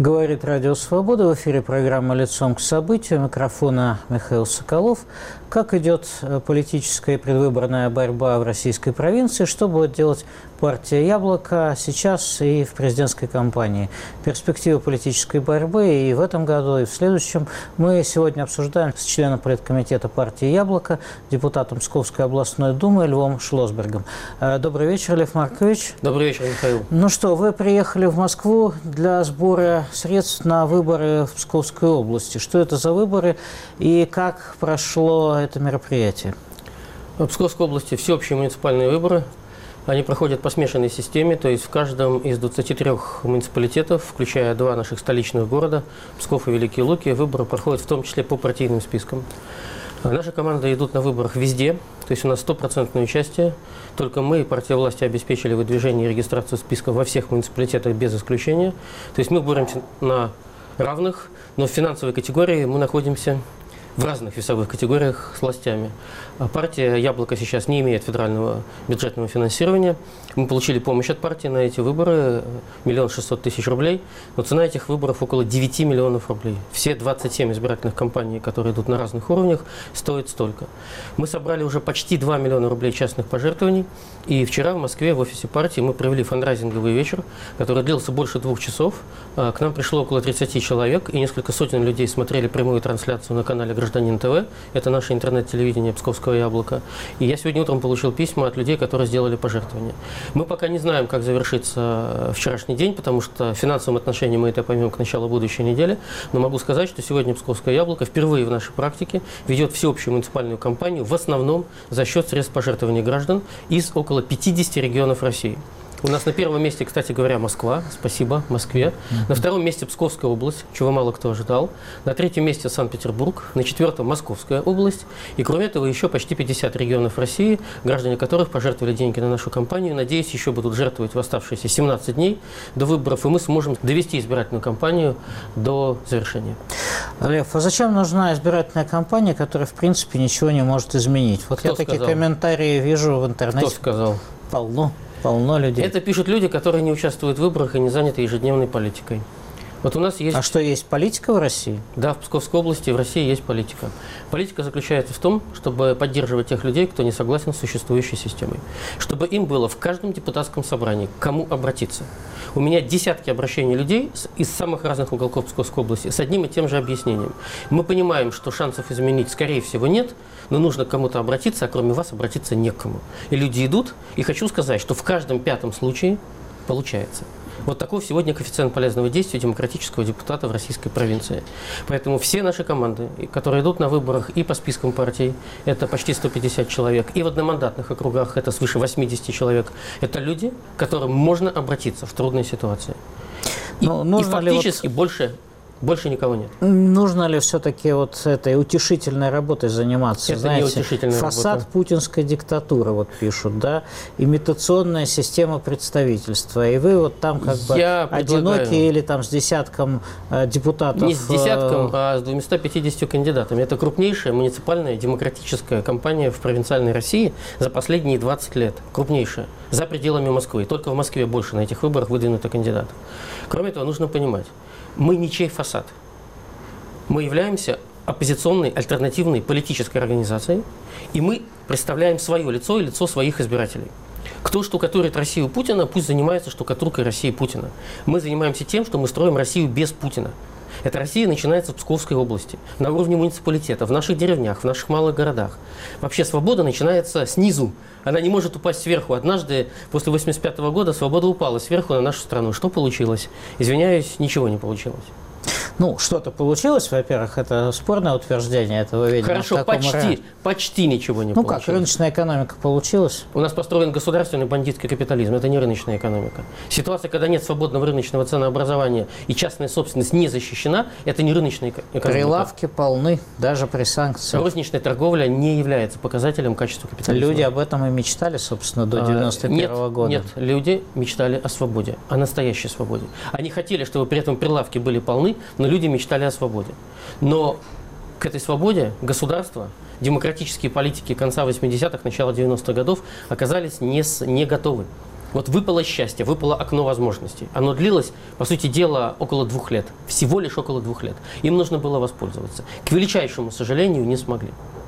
Говорит Радио Свобода. В эфире программа «Лицом к событию». У микрофона Михаил Соколов. Как идет политическая и предвыборная борьба в российской провинции? Что будет делать партия «Яблоко» сейчас и в президентской кампании? Перспективы политической борьбы и в этом году, и в следующем мы сегодня обсуждаем с членом политкомитета партии «Яблоко», депутатом Псковской областной думы Львом Шлосбергом. Добрый вечер, Лев Маркович. Добрый вечер, Михаил. Ну что, вы приехали в Москву для сбора средств на выборы в Псковской области. Что это за выборы и как прошло это мероприятие? В Псковской области всеобщие муниципальные выборы. Они проходят по смешанной системе, то есть в каждом из 23 муниципалитетов, включая два наших столичных города, Псков и Великие Луки, выборы проходят в том числе по партийным спискам. Наши команды идут на выборах везде, то есть у нас 100% участие. Только мы, партия власти, обеспечили выдвижение и регистрацию списков во всех муниципалитетах без исключения. То есть мы боремся на равных, но в финансовой категории мы находимся в разных весовых категориях с властями. Партия «Яблоко» сейчас не имеет федерального бюджетного финансирования. Мы получили помощь от партии на эти выборы 1 600 000 рублей, но цена этих выборов около 9 миллионов рублей. Все 27 избирательных кампаний, которые идут на разных уровнях, стоят столько. Мы собрали уже почти 2 миллиона рублей частных пожертвований, и вчера в Москве в офисе партии мы провели фандрайзинговый вечер, который длился больше 2 часов. К нам пришло около 30 человек, и несколько сотен людей смотрели прямую трансляцию на канале «Гражданин ТВ». Это наше интернет-телевидение Псковского «Яблока». И я сегодня утром получил письма от людей, которые сделали пожертвования. Мы пока не знаем, как завершится вчерашний день, потому что в финансовом отношении мы это поймем к началу будущей недели. Но могу сказать, что сегодня Псковское «Яблоко» впервые в нашей практике ведет всеобщую муниципальную кампанию в основном за счет средств пожертвований граждан из около 50 регионов России. У нас на первом месте, кстати говоря, Москва. Спасибо Москве. На втором месте Псковская область, чего мало кто ожидал. На третьем месте Санкт-Петербург. На четвертом Московская область. И кроме этого еще почти 50 регионов России, граждане которых пожертвовали деньги на нашу кампанию. Надеюсь, еще будут жертвовать в оставшиеся 17 дней до выборов, и мы сможем довести избирательную кампанию до завершения. Лев, а зачем нужна избирательная кампания, которая, в принципе, ничего не может изменить? Вот я такие комментарии вижу в интернете. Кто сказал? Полно людей. Это пишут люди, которые не участвуют в выборах и не заняты ежедневной политикой. Вот у нас есть... А что, есть политика в России? Да, в Псковской области в России есть политика. Политика заключается в том, чтобы поддерживать тех людей, кто не согласен с существующей системой. Чтобы им было в каждом депутатском собрании к кому обратиться. У меня десятки обращений людей из самых разных уголков Псковской области с одним и тем же объяснением. Мы понимаем, что шансов изменить, скорее всего, нет, но нужно к кому-то обратиться, а кроме вас обратиться некому. И люди идут, и хочу сказать, что в каждом пятом случае получается. Вот такой сегодня коэффициент полезного действия демократического депутата в российской провинции. Поэтому все наши команды, которые идут на выборах и по спискам партий, это почти 150 человек, и в одномандатных округах это свыше 80 человек, это люди, к которым можно обратиться в трудной ситуации. И фактически больше никого нет. Нужно ли все-таки вот этой утешительной работой заниматься? Это знаете, не утешительная фасад работа. Путинской диктатуры, вот пишут, да, имитационная система представительства. И вы вот там как бы одиноки или там с десятком депутатов? Не с десятком, а с 250 кандидатами. Это крупнейшая муниципальная демократическая кампания в провинциальной России за последние 20 лет. Крупнейшая. За пределами Москвы. Только в Москве больше на этих выборах выдвинуто кандидатов. Кроме этого, нужно понимать, мы ничей фасад. Мы являемся оппозиционной, альтернативной политической организацией, и мы представляем свое лицо и лицо своих избирателей. Кто штукатурит Россию Путина, пусть занимается штукатуркой России Путина. Мы занимаемся тем, что мы строим Россию без Путина. Эта Россия начинается в Псковской области, на уровне муниципалитета, в наших деревнях, в наших малых городах. Вообще свобода начинается снизу. Она не может упасть сверху. Однажды, после 1985 года, свобода упала сверху на нашу страну. Что получилось? Извиняюсь, ничего не получилось. Ну, что-то получилось, во-первых, это спорное утверждение этого видения. Хорошо, почти ничего не получилось. Ну как, рыночная экономика получилась? У нас построен государственный бандитский капитализм, это не рыночная экономика. Ситуация, когда нет свободного рыночного ценообразования и частная собственность не защищена, это не рыночная экономика. Прилавки полны, даже при санкциях. Розничная торговля не является показателем качества капитализма. Люди об этом и мечтали, собственно, до 91 года. Нет, люди мечтали о свободе, о настоящей свободе. Они хотели, чтобы при этом прилавки были полны, но люди мечтали о свободе. Но к этой свободе государство, демократические политики конца 80-х, начала 90-х годов оказались не готовы. Вот выпало счастье, выпало окно возможностей. Оно длилось, по сути дела, около 2 лет. Всего лишь около 2 лет. Им нужно было воспользоваться. К величайшему сожалению, не смогли.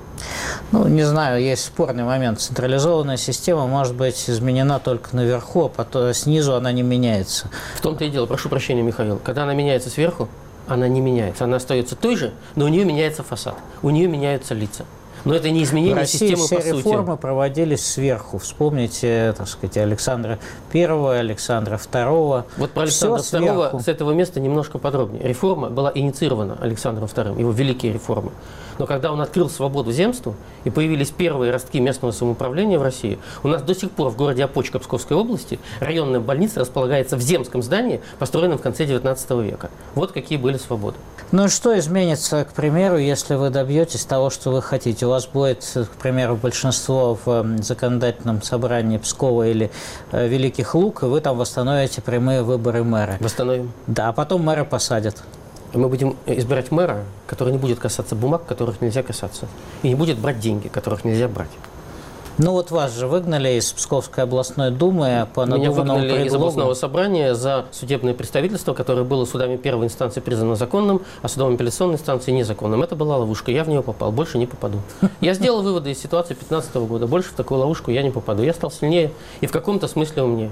Ну, не знаю, есть спорный момент. Централизованная система может быть изменена только наверху, а потом снизу она не меняется. В том-то и дело, прошу прощения, Михаил, когда она меняется сверху, она не меняется. Она остается той же, но у нее меняется фасад, у нее меняются лица. Но это не изменение системы по сути. Все реформы проводились сверху. Вспомните, так сказать, Александра I, Александра II. Вот про Александра II с этого места немножко подробнее. Реформа была инициирована Александром II, его великие реформы. Но когда он открыл свободу земству и появились первые ростки местного самоуправления в России, у нас до сих пор в городе Опочка Псковской области районная больница располагается в земском здании, построенном в конце 19 века. Вот какие были свободы. Ну и что изменится, к примеру, если вы добьетесь того, что вы хотите? У вас будет, к примеру, большинство в законодательном собрании Пскова или Великих Луг, и вы там восстановите прямые выборы мэра. Восстановим. Да, а потом мэра посадят. Мы будем избирать мэра, который не будет касаться бумаг, которых нельзя касаться, и не будет брать деньги, которых нельзя брать. Ну вот вас же выгнали из Псковской областной думы по надуманному Меня выгнали предлогу. из областного собрания за судебное представительство, которое было судами первой инстанции признано законным, а судом апелляционной инстанции незаконным. Это была ловушка, я в нее попал, больше не попаду. Я сделал выводы из ситуации 2015 года, больше в такую ловушку я не попаду. Я стал сильнее и в каком-то смысле умнее.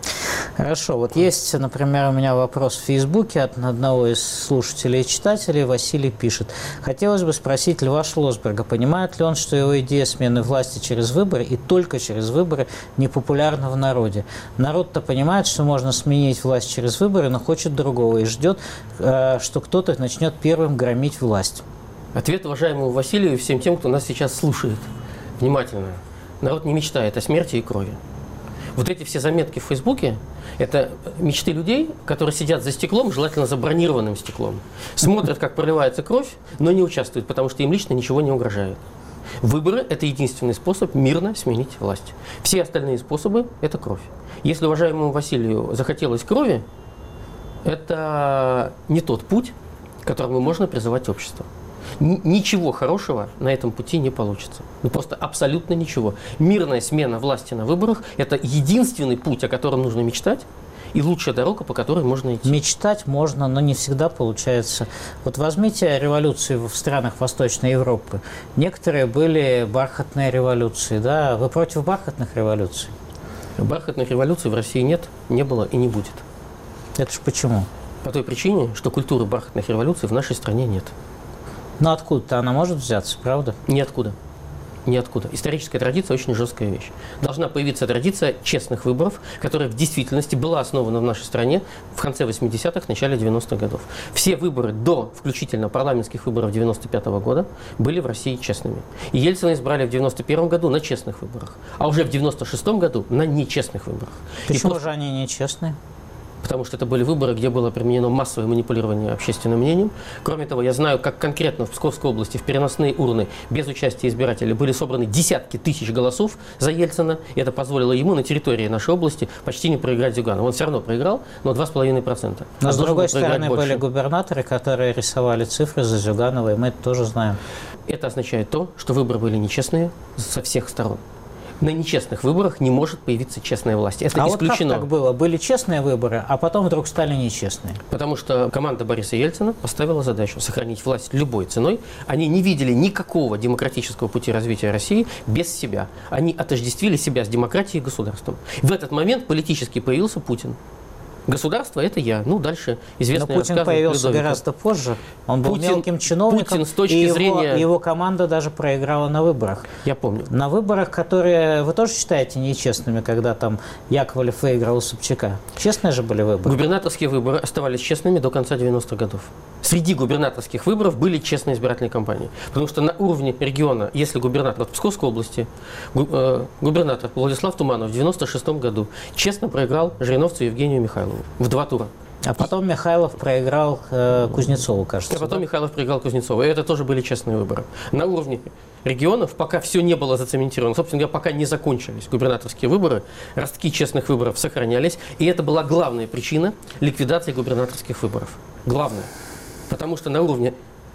Хорошо. Вот есть, например, у меня вопрос в Фейсбуке от одного из слушателей и читателей. Василий пишет. Хотелось бы спросить Льва Шлосберга, понимает ли он, что его идея смены власти через выборы и только через выборы непопулярна в народе? Народ-то понимает, что можно сменить власть через выборы, но хочет другого и ждет, что кто-то начнет первым громить власть. Ответ уважаемому Василию и всем тем, кто нас сейчас слушает внимательно. Народ не мечтает о смерти и крови. Вот эти все заметки в Фейсбуке – это мечты людей, которые сидят за стеклом, желательно за бронированным стеклом. Смотрят, как проливается кровь, но не участвуют, потому что им лично ничего не угрожает. Выборы – это единственный способ мирно сменить власть. Все остальные способы – это кровь. Если уважаемому Василию захотелось крови, это не тот путь, к которому можно призывать общество. Ничего хорошего на этом пути не получится. Ну, просто абсолютно ничего. Мирная смена власти на выборах – это единственный путь, о котором нужно мечтать, и лучшая дорога, по которой можно идти. Мечтать можно, но не всегда получается. Вот возьмите революции в странах Восточной Европы. Некоторые были бархатные революции. Да? Вы против бархатных революций? Бархатных революций в России нет, не было и не будет. Это ж почему? По той причине, что культуры бархатных революций в нашей стране нет. Но откуда-то она может взяться, правда? Ниоткуда. Ниоткуда. Историческая традиция – очень жесткая вещь. Должна появиться традиция честных выборов, которая в действительности была основана в нашей стране в конце 80-х, начале 90-х годов. Все выборы до, включительно парламентских выборов 95-го года, были в России честными. И Ельцина избрали в 91-м году на честных выборах, а уже в 96-м году на нечестных выборах. Почему же они нечестные? Потому что это были выборы, где было применено массовое манипулирование общественным мнением. Кроме того, я знаю, как конкретно в Псковской области в переносные урны без участия избирателей были собраны десятки тысяч голосов за Ельцина. И это позволило ему на территории нашей области почти не проиграть Зюганова. Он все равно проиграл, но 2,5%. Но с другой стороны были губернаторы, которые рисовали цифры за Зюганова, и мы это тоже знаем. Это означает то, что выборы были нечестные со всех сторон. На нечестных выборах не может появиться честная власть. Это исключено. Вот как так было? Были честные выборы, а потом вдруг стали нечестные. Потому что команда Бориса Ельцина поставила задачу сохранить власть любой ценой. Они не видели никакого демократического пути развития России без себя. Они отождествили себя с демократией и государством. В этот момент политически появился Путин. Государство – это я. Ну, дальше известные рассказы. Но Путин появился гораздо позже. Он был мелким чиновником, Путин, с точки зрения... его команда даже проиграла на выборах. Я помню. На выборах, которые вы тоже считаете нечестными, когда там Яковлев выиграл у Собчака. Честные же были выборы? Губернаторские выборы оставались честными до конца 90-х годов. Среди губернаторских выборов были честные избирательные кампании. Потому что на уровне региона, если губернатор в Псковской области, губернатор Владислав Туманов в 96-м году честно проиграл Жириновцу Евгению Михайлову в 2 тура. А потом Михайлов проиграл Кузнецову, кажется. А потом да? Михайлов проиграл Кузнецову. И это тоже были честные выборы. На уровне регионов, пока все не было зацементировано, собственно говоря, пока не закончились губернаторские выборы, ростки честных выборов сохранялись. И это была главная причина ликвидации губернаторских выборов. Главное. Потому что на уровне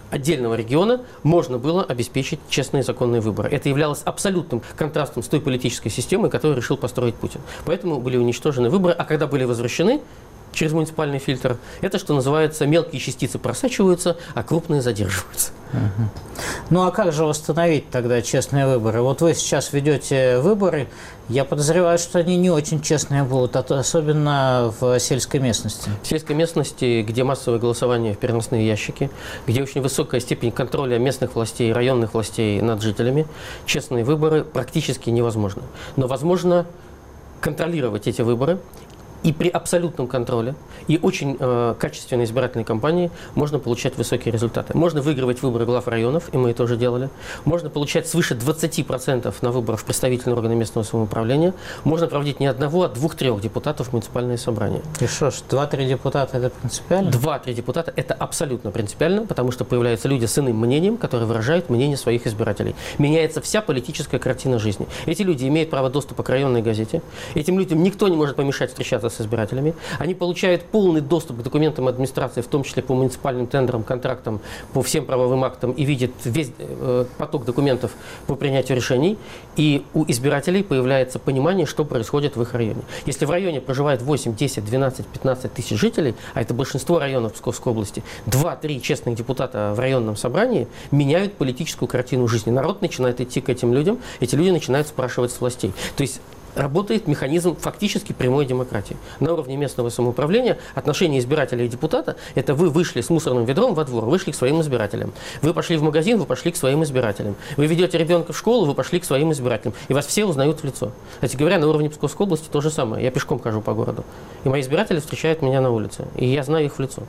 отдельного региона можно было обеспечить честные законные выборы. Это являлось абсолютным контрастом с той политической системой, которую решил построить Путин. Поэтому были уничтожены выборы, а когда были возвращены через муниципальный фильтр, это, что называется, мелкие частицы просачиваются, а крупные задерживаются. Ну а как же восстановить тогда честные выборы? Вот вы сейчас ведете выборы, я подозреваю, что они не очень честные будут, особенно в сельской местности. В сельской местности, где массовое голосование в переносные ящики, где очень высокая степень контроля местных властей, районных властей над жителями, честные выборы практически невозможны. Но возможно контролировать эти выборы. И при абсолютном контроле и очень качественной избирательной кампании можно получать высокие результаты. Можно выигрывать выборы глав районов, и мы это уже делали. Можно получать свыше 20% на выборах в представительные органы местного самоуправления. Можно проводить не одного, а 2-3 депутатов в муниципальные собрания. И что ж, 2-3 депутата – это принципиально? 2-3 депутата – это абсолютно принципиально, потому что появляются люди с иным мнением, которые выражают мнение своих избирателей. Меняется вся политическая картина жизни. Эти люди имеют право доступа к районной газете. Этим людям никто не может помешать встречаться с избирателями. Они получают полный доступ к документам администрации, в том числе по муниципальным тендерам, контрактам, по всем правовым актам, и видят весь поток документов по принятию решений. И у избирателей появляется понимание, что происходит в их районе. Если в районе проживает 8, 10, 12, 15 тысяч жителей, а это большинство районов Псковской области, 2-3 честных депутата в районном собрании меняют политическую картину жизни. Народ начинает идти к этим людям, эти люди начинают спрашивать с властей. То есть работает механизм фактически прямой демократии. На уровне местного самоуправления отношение избирателя и депутата – это вы вышли с мусорным ведром во двор, вышли к своим избирателям. Вы пошли в магазин, вы пошли к своим избирателям. Вы ведете ребенка в школу, вы пошли к своим избирателям. И вас все узнают в лицо. Кстати говоря, на уровне Псковской области то же самое. Я пешком хожу по городу. И мои избиратели встречают меня на улице. И я знаю их в лицо.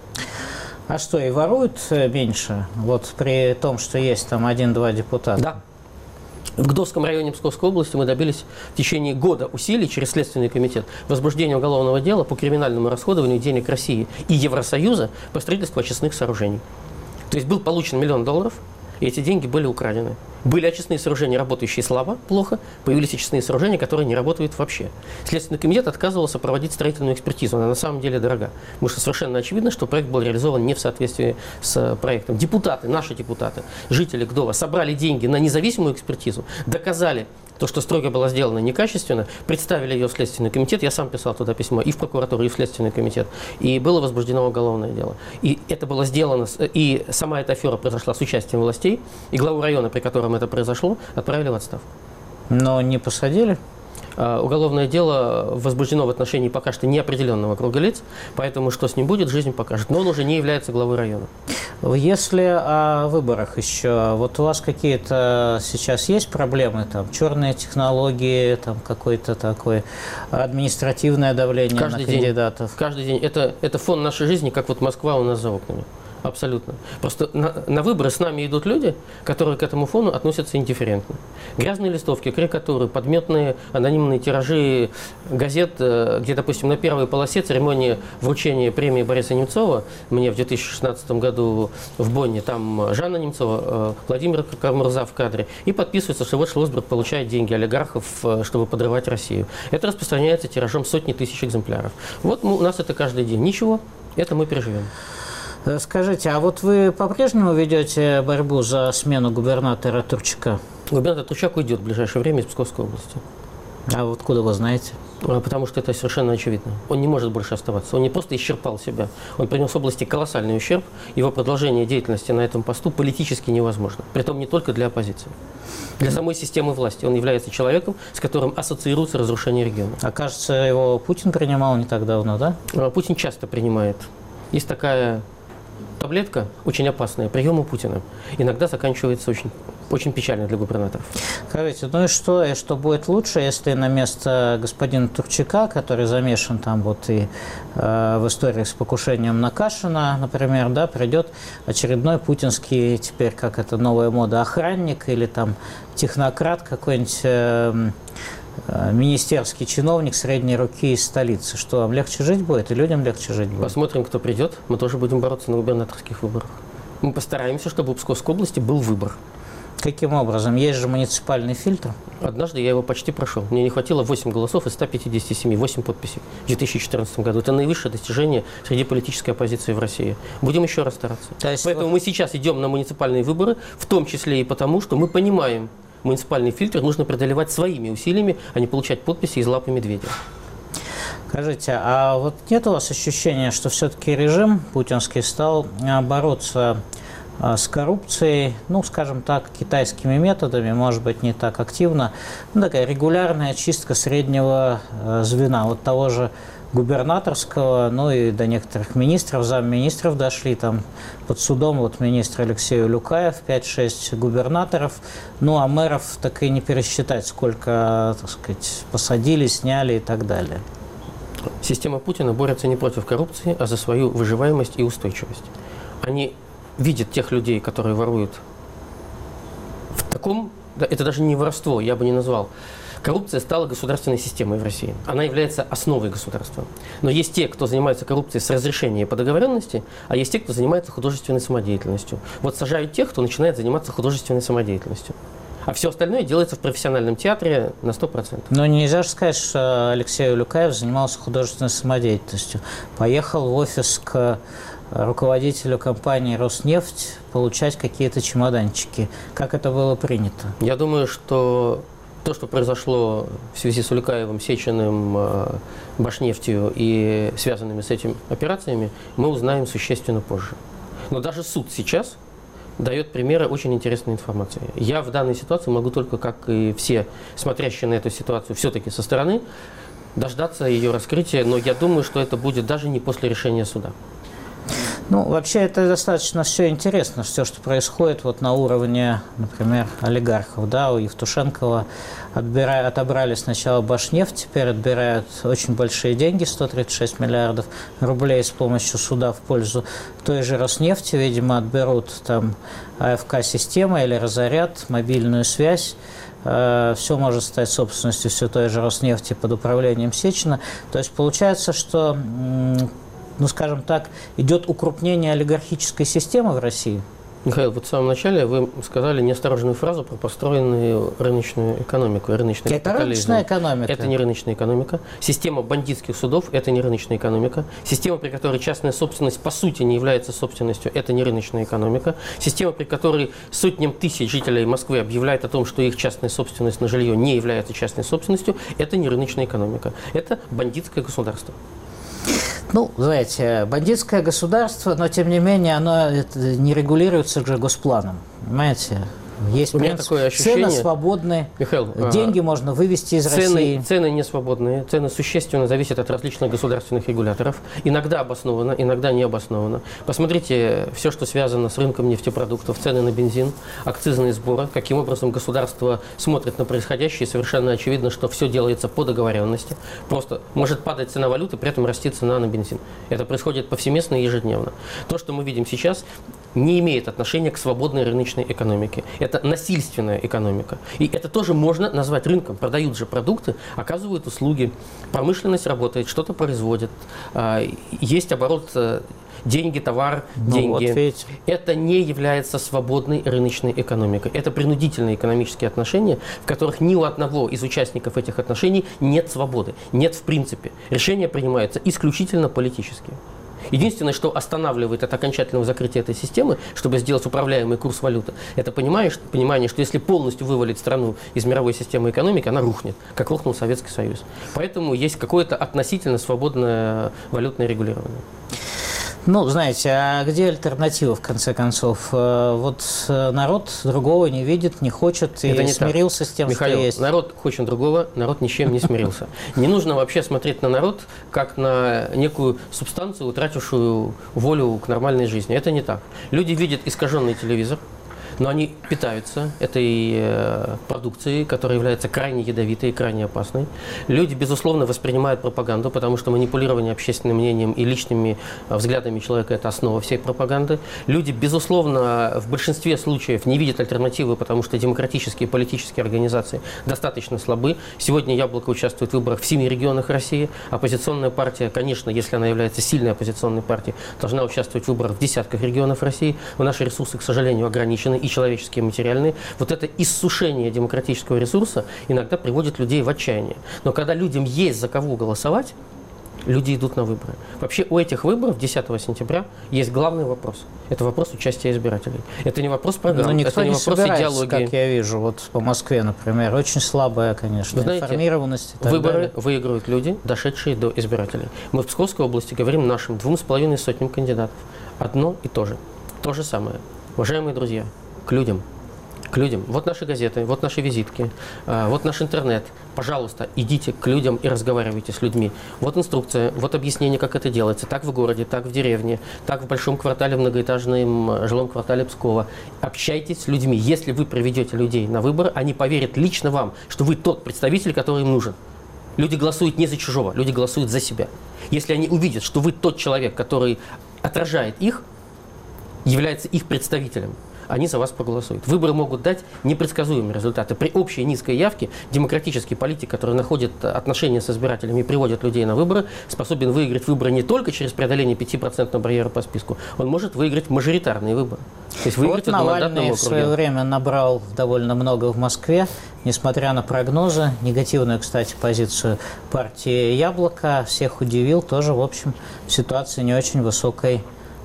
А что, и воруют меньше? Вот при том, что есть там 1-2 депутата? Да. В Гдовском районе Псковской области мы добились в течение года усилий через Следственный комитет возбуждения уголовного дела по криминальному расходованию денег России и Евросоюза по строительству очистных сооружений. То есть был получен $1 миллион, и эти деньги были украдены. Были очистные сооружения, работающие слабо, плохо, появились очистные сооружения, которые не работают вообще. Следственный комитет отказывался проводить строительную экспертизу, она на самом деле дорога. Потому что совершенно очевидно, что проект был реализован не в соответствии с проектом. Депутаты, наши депутаты, жители Гдова собрали деньги на независимую экспертизу, доказали то, что стройка была сделана некачественно, представили ее в Следственный комитет, я сам писал туда письмо и в прокуратуру, и в Следственный комитет, и было возбуждено уголовное дело. И это было сделано, и сама эта афера произошла с участием властей, и главу района, при котором это произошло, отправили в отставку. Но не посадили? Уголовное дело возбуждено в отношении пока что неопределенного круга лиц, поэтому что с ним будет, жизнь покажет. Но он уже не является главой района. Если о выборах еще, вот у вас какие-то сейчас есть проблемы, там, черные технологии, там, какое-то такое административное давление на кандидатов? Каждый день. Это фон нашей жизни, как вот Москва у нас за окнами. Абсолютно. Просто на выборы с нами идут люди, которые к этому фону относятся индифферентно. Грязные листовки, карикатуры, подметные анонимные тиражи газет, где, допустим, на первой полосе церемонии вручения премии Бориса Немцова, мне в 2016 году в Бонне, там Жанна Немцова, Владимир Кармурза в кадре, и подписывается, что вот Шлосберг получает деньги олигархов, чтобы подрывать Россию. Это распространяется тиражом сотни тысяч экземпляров. Вот у нас это каждый день. Ничего, это мы переживем. Скажите, а вот вы по-прежнему ведете борьбу за смену губернатора Турчака? Губернатор Турчак уйдет в ближайшее время из Псковской области. А вот откуда вы знаете? Потому что это совершенно очевидно. Он не может больше оставаться. Он не просто исчерпал себя. Он принес области колоссальный ущерб. Его продолжение деятельности на этом посту политически невозможно. Притом не только для оппозиции. Для самой системы власти. Он является человеком, с которым ассоциируется разрушение региона. А кажется, его Путин принимал не так давно, да? Путин часто принимает. Есть такая таблетка, очень опасная, прием у Путина. Иногда заканчивается очень печально для губернаторов. Скажите, ну и что будет лучше, если на место господина Турчака, который замешан там вот и в истории с покушением на Кашина, например, да, придет очередной путинский, теперь как это новая мода, охранник или там технократ какой-нибудь, министерский чиновник средней руки из столицы. Что, вам легче жить будет и людям легче жить будет? Посмотрим, кто придет. Мы тоже будем бороться на губернаторских выборах. Мы постараемся, чтобы в Псковской области был выбор. Каким образом? Есть же муниципальный фильтр. Однажды я его почти прошел. Мне не хватило 8 голосов из 157, 8 подписей в 2014 году. Это наивысшее достижение среди политической оппозиции в России. Будем еще раз стараться. Поэтому мы сейчас идем на муниципальные выборы, в том числе и потому, что мы понимаем, муниципальный фильтр нужно преодолевать своими усилиями, а не получать подписи из лапы медведя. Скажите, а вот нет у вас ощущения, что все-таки режим путинский стал бороться с коррупцией, ну, скажем так, китайскими методами, может быть, не так активно, ну, такая регулярная чистка среднего звена, вот того же губернаторского, ну и до некоторых министров, замминистров дошли, там под судом вот министр Алексей Улюкаев, 5-6 губернаторов, ну а мэров так и не пересчитать, сколько, так сказать, посадили, сняли и так далее. Система Путина борется не против коррупции, а за свою выживаемость и устойчивость. Они видят тех людей, которые воруют в таком, да, это даже не воровство, я бы не назвал. Коррупция стала государственной системой в России. Она является основой государства. Но есть те, кто занимается коррупцией с разрешения по договоренности, а есть те, кто занимается художественной самодеятельностью. Вот сажают тех, кто начинает заниматься художественной самодеятельностью. А все остальное делается в профессиональном театре на 100%. Но нельзя же сказать, что Алексей Улюкаев занимался художественной самодеятельностью. Поехал в офис к руководителю компании «Роснефть» получать какие-то чемоданчики. Как это было принято? Я думаю, что то, что произошло в связи с Улюкаевым, Сечиным, Башнефтью и связанными с этим операциями, мы узнаем существенно позже. Но даже суд сейчас дает примеры очень интересной информации. Я в данной ситуации могу только, как и все смотрящие на эту ситуацию, все-таки со стороны, дождаться ее раскрытия, но я думаю, что это будет даже не после решения суда. Ну, вообще, это достаточно все интересно, все, что происходит вот на уровне, например, олигархов. Да, у Евтушенкова отобрали сначала Башнефть, теперь отбирают очень большие деньги, 136 миллиардов рублей с помощью суда в пользу той же Роснефти. Видимо, отберут там АФК-система или разорят, мобильную связь. Все может стать собственностью все той же Роснефти под управлением Сечина. То есть получается, что, ну, скажем так, идет укрупнение олигархической системы в России. Михаил, вот в самом начале вы сказали неосторожную фразу про построенную рыночную экономику. Это рыночная экономика. Это не рыночная экономика. Система бандитских судов – это не рыночная экономика. Система, при которой частная собственность по сути не является собственностью – это не рыночная экономика. Система, при которой сотням тысяч жителей Москвы объявляют о том, что их частная собственность на жилье не является частной собственностью – это не рыночная экономика. Это бандитское государство. Ну, знаете, бандитское государство, но тем не менее оно не регулируется же госпланом, понимаете? Есть у меня такое ощущение, цены свободные, Михаил, деньги можно вывести из России. Цены не свободные, цены существенно зависят от различных государственных регуляторов. Иногда обоснованно, иногда не обоснованно. Посмотрите все, что связано с рынком нефтепродуктов, цены на бензин, акцизные сборы, каким образом государство смотрит на происходящее. Совершенно очевидно, что все делается по договоренности. Просто может падать цена валюты, при этом расти цена на бензин. Это происходит повсеместно и ежедневно. То, что мы видим сейчас, не имеет отношения к свободной рыночной экономике. Это насильственная экономика. И это тоже можно назвать рынком. Продают же продукты, оказывают услуги, промышленность работает, что-то производит, есть оборот деньги, товар, деньги. Вот это не является свободной рыночной экономикой. Это принудительные экономические отношения, в которых ни у одного из участников этих отношений нет свободы. Нет в принципе. Решения принимаются исключительно политически. Единственное, что останавливает от окончательного закрытия этой системы, чтобы сделать управляемый курс валюты, это понимание, что если полностью вывалить страну из мировой системы экономики, она рухнет, как рухнул Советский Союз. Поэтому есть какое-то относительно свободное валютное регулирование. Ну, знаете, а где альтернатива, в конце концов? Вот народ другого не видит, не хочет и не смирился с тем, Михаил, что есть. Народ хочет другого, народ ни с чем не смирился. Не нужно вообще смотреть на народ как на некую субстанцию, утратившую волю к нормальной жизни. Это не так. Люди видят искаженный телевизор, но они питаются этой продукцией, которая является крайне ядовитой и крайне опасной. Люди, безусловно, воспринимают пропаганду, потому что манипулирование общественным мнением и личными взглядами человека – это основа всей пропаганды. Люди, безусловно, в большинстве случаев не видят альтернативы, потому что демократические и политические организации достаточно слабы. Сегодня «Яблоко» участвует в выборах в 7 регионах России. Оппозиционная партия, конечно, если она является сильной оппозиционной партией, должна участвовать в выборах в десятках регионов России. Но наши ресурсы, к сожалению, ограничены. и человеческие, и материальные. Вот это иссушение демократического ресурса иногда приводит людей в отчаяние. Но когда людям есть за кого голосовать, люди идут на выборы. Вообще у этих выборов 10 сентября есть главный вопрос. Это вопрос участия избирателей. Это не вопрос программы, это не вопрос идеологии. Как я вижу, вот по Москве, например, очень слабая, конечно, информированность. Выборы выигрывают люди, дошедшие до избирателей. Мы в Псковской области говорим нашим 2,5 сотням кандидатов. Одно и то же. То же самое. Уважаемые друзья, к людям. К людям. Вот наши газеты, вот наши визитки, вот наш интернет. Пожалуйста, идите к людям и разговаривайте с людьми. Вот инструкция, вот объяснение, как это делается. Так в городе, так в деревне, так в большом квартале, в многоэтажном жилом квартале Пскова. Общайтесь с людьми. Если вы приведете людей на выборы, они поверят лично вам, что вы тот представитель, который им нужен. Люди голосуют не за чужого, люди голосуют за себя. Если они увидят, что вы тот человек, который отражает их, является их представителем, они за вас проголосуют. Выборы могут дать непредсказуемые результаты. При общей низкой явке демократический политик, который находит отношения с избирателями и приводит людей на выборы, способен выиграть выборы не только через преодоление 5% барьера по списку, он может выиграть мажоритарные выборы. То есть выиграть вот Навальный в свое время набрал довольно много в Москве, несмотря на прогнозы, негативную, кстати, позицию партии «Яблоко», всех удивил тоже, в общем, в ситуации не очень высокой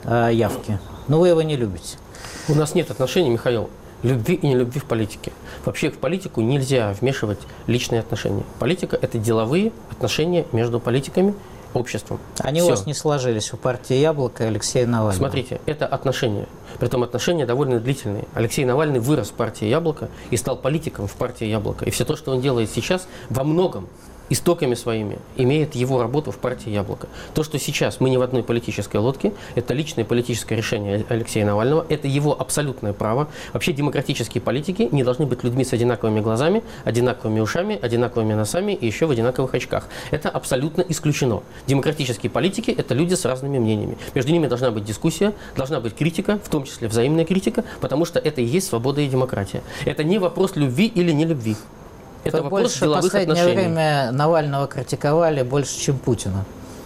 явки. Но вы его не любите. У нас нет отношений, Михаил, любви и нелюбви в политике. Вообще в политику нельзя вмешивать личные отношения. Политика – это деловые отношения между политиками и обществом. Они у вас не сложились у партии «Яблоко» и Алексея Навального. Смотрите, это отношения. Притом отношения довольно длительные. Алексей Навальный вырос в партии «Яблоко» и стал политиком в партии «Яблоко». И все то, что он делает сейчас, во многом истоками своими имеет его работу в партии «Яблоко». То, что сейчас мы не в одной политической лодке, это личное политическое решение Алексея Навального, это его абсолютное право. Вообще демократические политики не должны быть людьми с одинаковыми глазами, одинаковыми ушами, одинаковыми носами и еще в одинаковых очках. Это абсолютно исключено. Демократические политики – это люди с разными мнениями. Между ними должна быть дискуссия, должна быть критика, в том числе взаимная критика, потому что это и есть свобода и демократия. Это не вопрос любви или не любви. Это вопрос деловых отношений. В последнее время Навального критиковали больше, чем Путина.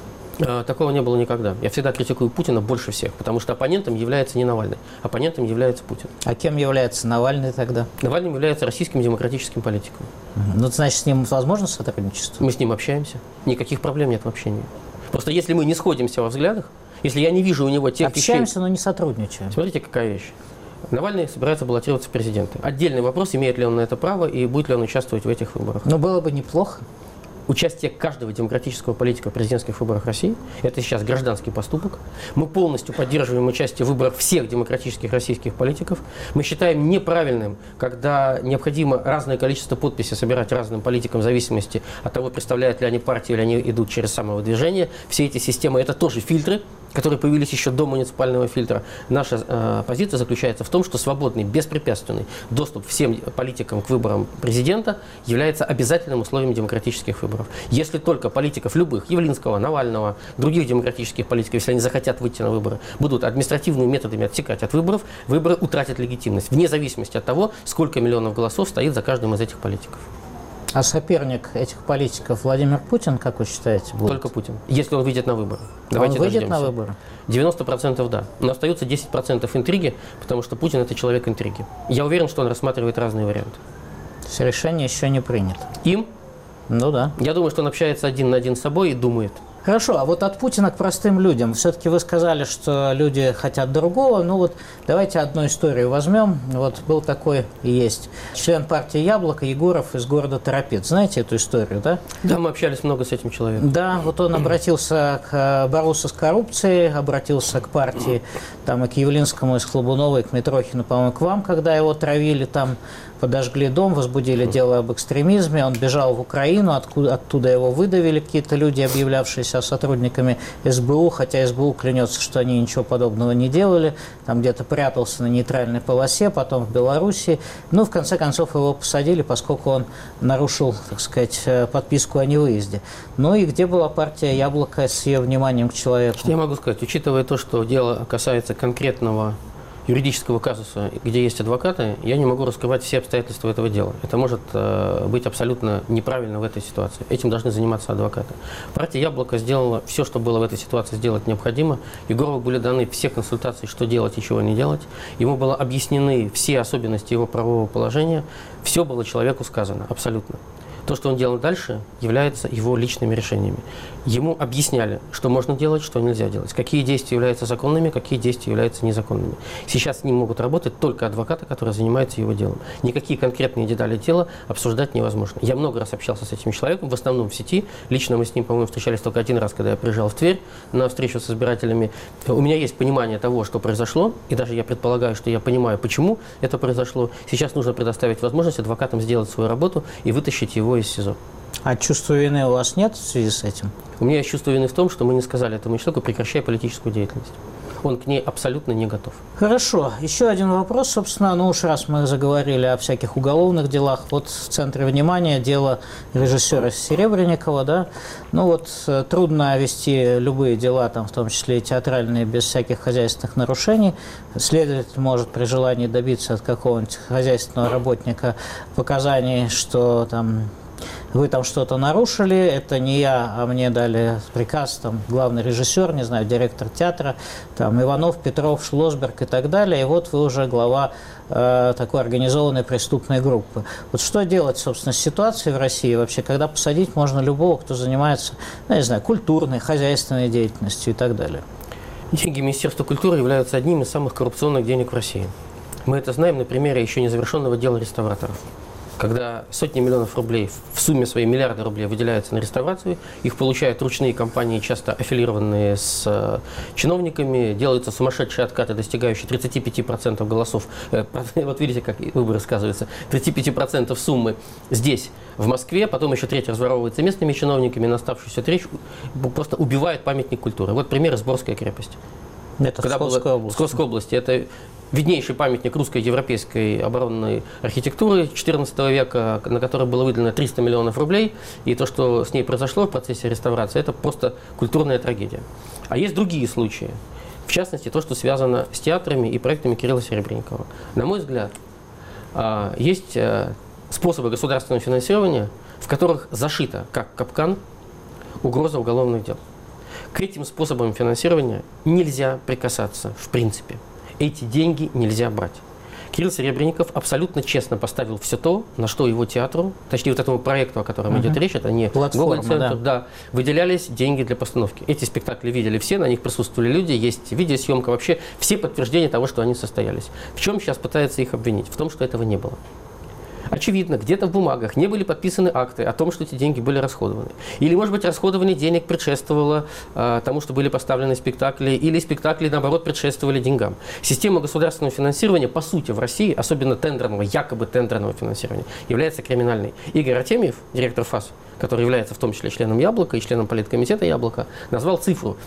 Такого не было никогда. Я всегда критикую Путина больше всех, потому что оппонентом является не Навальный, оппонентом является Путин. А кем является Навальный тогда? Навальным является российским демократическим политиком. Ну, значит, с ним возможно сотрудничество? Мы с ним общаемся. Никаких проблем нет в общении. Просто если мы не сходимся во взглядах, если я не вижу у него тех вещей... Общаемся, но не сотрудничаем. Смотрите, какая вещь. Навальный собирается баллотироваться в президенты. Отдельный вопрос, имеет ли он на это право и будет ли он участвовать в этих выборах. Но было бы неплохо. Участие каждого демократического политика в президентских выборах России – это сейчас гражданский поступок. Мы полностью поддерживаем участие в выборах всех демократических российских политиков. Мы считаем неправильным, когда необходимо разное количество подписей собирать разным политикам в зависимости от того, представляют ли они партию или они идут через самовыдвижение. Все эти системы – это тоже фильтры, которые появились еще до муниципального фильтра. Наша позиция заключается в том, что свободный, беспрепятственный доступ всем политикам к выборам президента является обязательным условием демократических выборов. Если только политиков любых, Явлинского, Навального, других демократических политиков, если они захотят выйти на выборы, будут административными методами отсекать от выборов, выборы утратят легитимность, вне зависимости от того, сколько миллионов голосов стоит за каждым из этих политиков. А соперник этих политиков Владимир Путин, как вы считаете, будет? Только Путин. Если он выйдет на выборы. Давайте он выйдет на выборы? 90% да. Но остается 10% интриги, потому что Путин – это человек интриги. Я уверен, что он рассматривает разные варианты. То есть решение еще не принято? Им? Ну да. Я думаю, что он общается один на один с собой и думает. Хорошо, а вот от Путина к простым людям. Все-таки вы сказали, что люди хотят другого. Ну вот давайте одну историю возьмем. Вот был такой и есть член партии «Яблоко» Егоров из города Торопец. Знаете эту историю, да? Да, мы общались много с этим человеком. Да, вот он обратился бороться с коррупцией, обратился к партии, там и к Явлинскому, и с Хлобуновой, и к Митрохину, по-моему, к вам, когда его травили там. Подожгли дом, возбудили дело об экстремизме, он бежал в Украину, оттуда его выдавили какие-то люди, объявлявшиеся сотрудниками СБУ, хотя СБУ клянется, что они ничего подобного не делали, там где-то прятался на нейтральной полосе, потом в Белоруссии. Ну, в конце концов, его посадили, поскольку он нарушил, так сказать, подписку о невыезде. Ну и где была партия «Яблоко» с ее вниманием к человеку? Что я могу сказать, учитывая то, что дело касается конкретного юридического казуса, где есть адвокаты, я не могу раскрывать все обстоятельства этого дела. Это может быть абсолютно неправильно в этой ситуации. Этим должны заниматься адвокаты. Партия «Яблоко» сделала все, что было в этой ситуации сделать необходимо. Егорову были даны все консультации, что делать и чего не делать. Ему было объяснены все особенности его правового положения. Все было человеку сказано, абсолютно. То, что он делал дальше, является его личными решениями. Ему объясняли, что можно делать, что нельзя делать, какие действия являются законными, какие действия являются незаконными. Сейчас с ним могут работать только адвокаты, которые занимаются его делом. Никакие конкретные детали дела обсуждать невозможно. Я много раз общался с этим человеком, в основном в сети. Лично мы с ним, по-моему, встречались только один раз, когда я приезжал в Тверь на встречу с избирателями. У меня есть понимание того, что произошло, и даже я предполагаю, что я понимаю, почему это произошло. Сейчас нужно предоставить возможность адвокатам сделать свою работу и вытащить его из СИЗО. А чувства вины у вас нет в связи с этим? У меня есть чувство вины в том, что мы не сказали этому человеку: прекращай политическую деятельность. Он к ней абсолютно не готов. Хорошо. Еще один вопрос, собственно. Ну уж раз мы заговорили о всяких уголовных делах, вот в центре внимания дело режиссера Серебренникова, да? Ну вот трудно вести любые дела, там, в том числе и театральные, без всяких хозяйственных нарушений. Следователь может при желании добиться от какого-нибудь хозяйственного работника показаний, что там вы там что-то нарушили, это не я, а мне дали приказ, там, главный режиссер, не знаю, директор театра, там, Иванов, Петров, Шлосберг и так далее, и вот вы уже глава такой организованной преступной группы. Вот что делать, собственно, с ситуацией в России вообще, когда посадить можно любого, кто занимается, ну, не знаю, культурной, хозяйственной деятельностью и так далее? Деньги Министерства культуры являются одним из самых коррупционных денег в России. Мы это знаем на примере еще незавершенного дела реставраторов. Когда сотни миллионов рублей, в сумме свои миллиарды рублей выделяются на реставрацию, их получают ручные компании, часто аффилированные с чиновниками, делаются сумасшедшие откаты, достигающие 35% голосов. Вот видите, как выборы сказываются. 35% суммы здесь, в Москве, потом еще треть разворовывается местными чиновниками, на оставшуюся треть просто убивает памятник культуры. Вот пример Изборская крепость. Это в Псковской области. Это виднейший памятник русской европейской оборонной архитектуры XIV века, на который было выделено 300 миллионов рублей. И то, что с ней произошло в процессе реставрации, это просто культурная трагедия. А есть другие случаи. В частности, то, что связано с театрами и проектами Кирилла Серебренникова. На мой взгляд, есть способы государственного финансирования, в которых зашита, как капкан, угроза уголовных дел. К этим способам финансирования нельзя прикасаться в принципе. Эти деньги нельзя брать. Кирилл Серебренников абсолютно честно поставил все то, на что его театру, точнее вот этому проекту, о котором идет речь, это не Гоголь-центр, да, выделялись деньги для постановки. Эти спектакли видели все, на них присутствовали люди, есть видеосъемка, вообще все подтверждения того, что они состоялись. В чем сейчас пытаются их обвинить? В том, что этого не было. Очевидно, где-то в бумагах не были подписаны акты о том, что эти деньги были расходованы. Или, может быть, расходование денег предшествовало тому, что были поставлены спектакли, или спектакли, наоборот, предшествовали деньгам. Система государственного финансирования, по сути, в России, особенно тендерного, якобы тендерного финансирования, является криминальной. Игорь Артемьев, директор ФАС, который является в том числе членом «Яблока» и членом политкомитета «Яблоко», назвал цифру: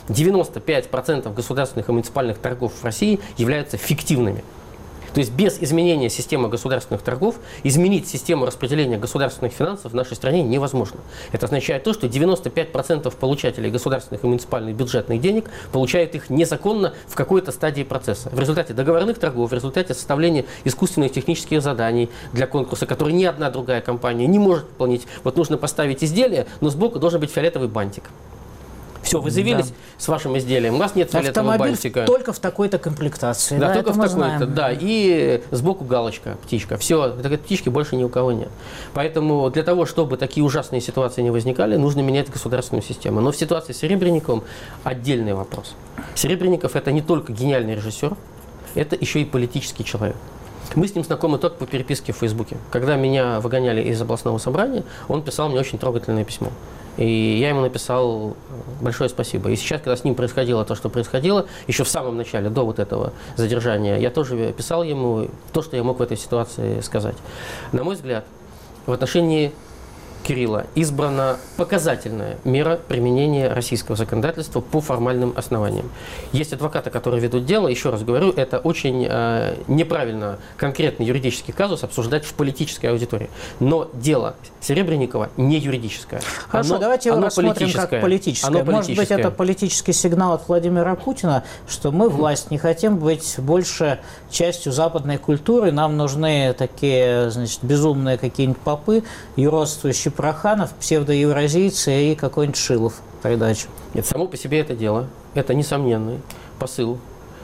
95% государственных и муниципальных торгов в России являются фиктивными. То есть без изменения системы государственных торгов изменить систему распределения государственных финансов в нашей стране невозможно. Это означает то, что 95% получателей государственных и муниципальных бюджетных денег получают их незаконно в какой-то стадии процесса. В результате договорных торгов, в результате составления искусственных технических заданий для конкурса, которые ни одна другая компания не может выполнить. Вот нужно поставить изделие, но сбоку должен быть фиолетовый бантик. Все, вы заявились с вашим изделием, у вас нет фиолетового бантика. Только в такой-то комплектации. Да, только в такой-то, да. И сбоку галочка, птичка. Все, такой птички больше ни у кого нет. Поэтому для того, чтобы такие ужасные ситуации не возникали, нужно менять государственную систему. Но в ситуации с Серебренниковым отдельный вопрос. Серебренников — это не только гениальный режиссер, это еще и политический человек. Мы с ним знакомы только по переписке в Фейсбуке. Когда меня выгоняли из областного собрания, он писал мне очень трогательное письмо. И я ему написал большое спасибо. И сейчас, когда с ним происходило то, что происходило, еще в самом начале, до вот этого задержания, я тоже писал ему то, что я мог в этой ситуации сказать. На мой взгляд, в отношении Кирилла избрана показательная мера применения российского законодательства по формальным основаниям. Есть адвокаты, которые ведут дело, еще раз говорю, это очень неправильно конкретный юридический казус обсуждать в политической аудитории. Но дело Серебренникова не юридическое. Хорошо, давайте его рассмотрим как политическое. Может быть, это политический сигнал от Владимира Путина, что мы, власть, не хотим быть больше частью западной культуры, нам нужны такие, значит, безумные какие-нибудь попы, юродствующие Проханов, псевдоевразийцы и какой-нибудь Шилов в придачу. Нет, само по себе это дело, это несомненный посыл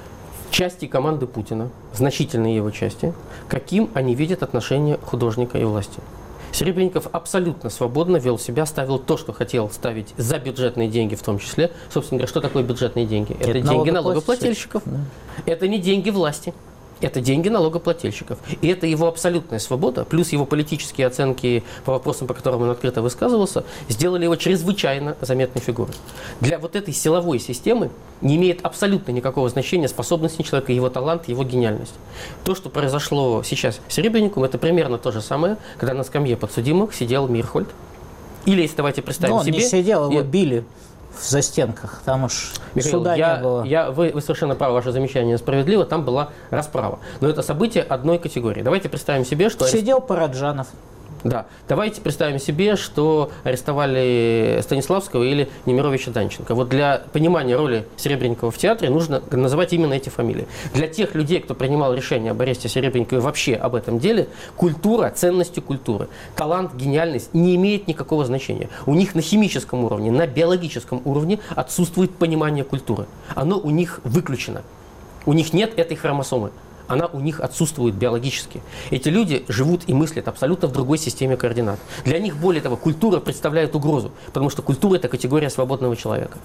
части команды Путина, значительной его части, каким они видят отношение художника и власти. Серебренников абсолютно свободно вел себя, ставил то, что хотел ставить за бюджетные деньги в том числе. Собственно говоря, что такое бюджетные деньги? Это деньги налогоплательщиков. Да. Это не деньги власти. Это деньги налогоплательщиков. И это его абсолютная свобода, плюс его политические оценки по вопросам, по которым он открыто высказывался, сделали его чрезвычайно заметной фигурой. Для вот этой силовой системы не имеет абсолютно никакого значения способности человека, его талант, его гениальность. То, что произошло сейчас с Серебренниковым, это примерно то же самое, когда на скамье подсудимых сидел Мирхольд. Или, если давайте представим себе... он не сидел, его били в застенках, там уж Михаил, суда не было. Вы совершенно правы, ваше замечание справедливо, там была расправа. Но это событие одной категории. Давайте представим себе, что... Сидел Параджанов. Да. Давайте представим себе, что арестовали Станиславского или Немировича Данченко. Вот для понимания роли Серебренникова в театре нужно называть именно эти фамилии. Для тех людей, кто принимал решение об аресте Серебренникова и вообще об этом деле, культура, ценности культуры, талант, гениальность не имеет никакого значения. У них на химическом уровне, на биологическом уровне отсутствует понимание культуры. Оно у них выключено. У них нет этой хромосомы. Она у них отсутствует биологически. Эти люди живут и мыслят абсолютно в другой системе координат. Для них, более того, культура представляет угрозу, потому что культура – это категория свободного человека.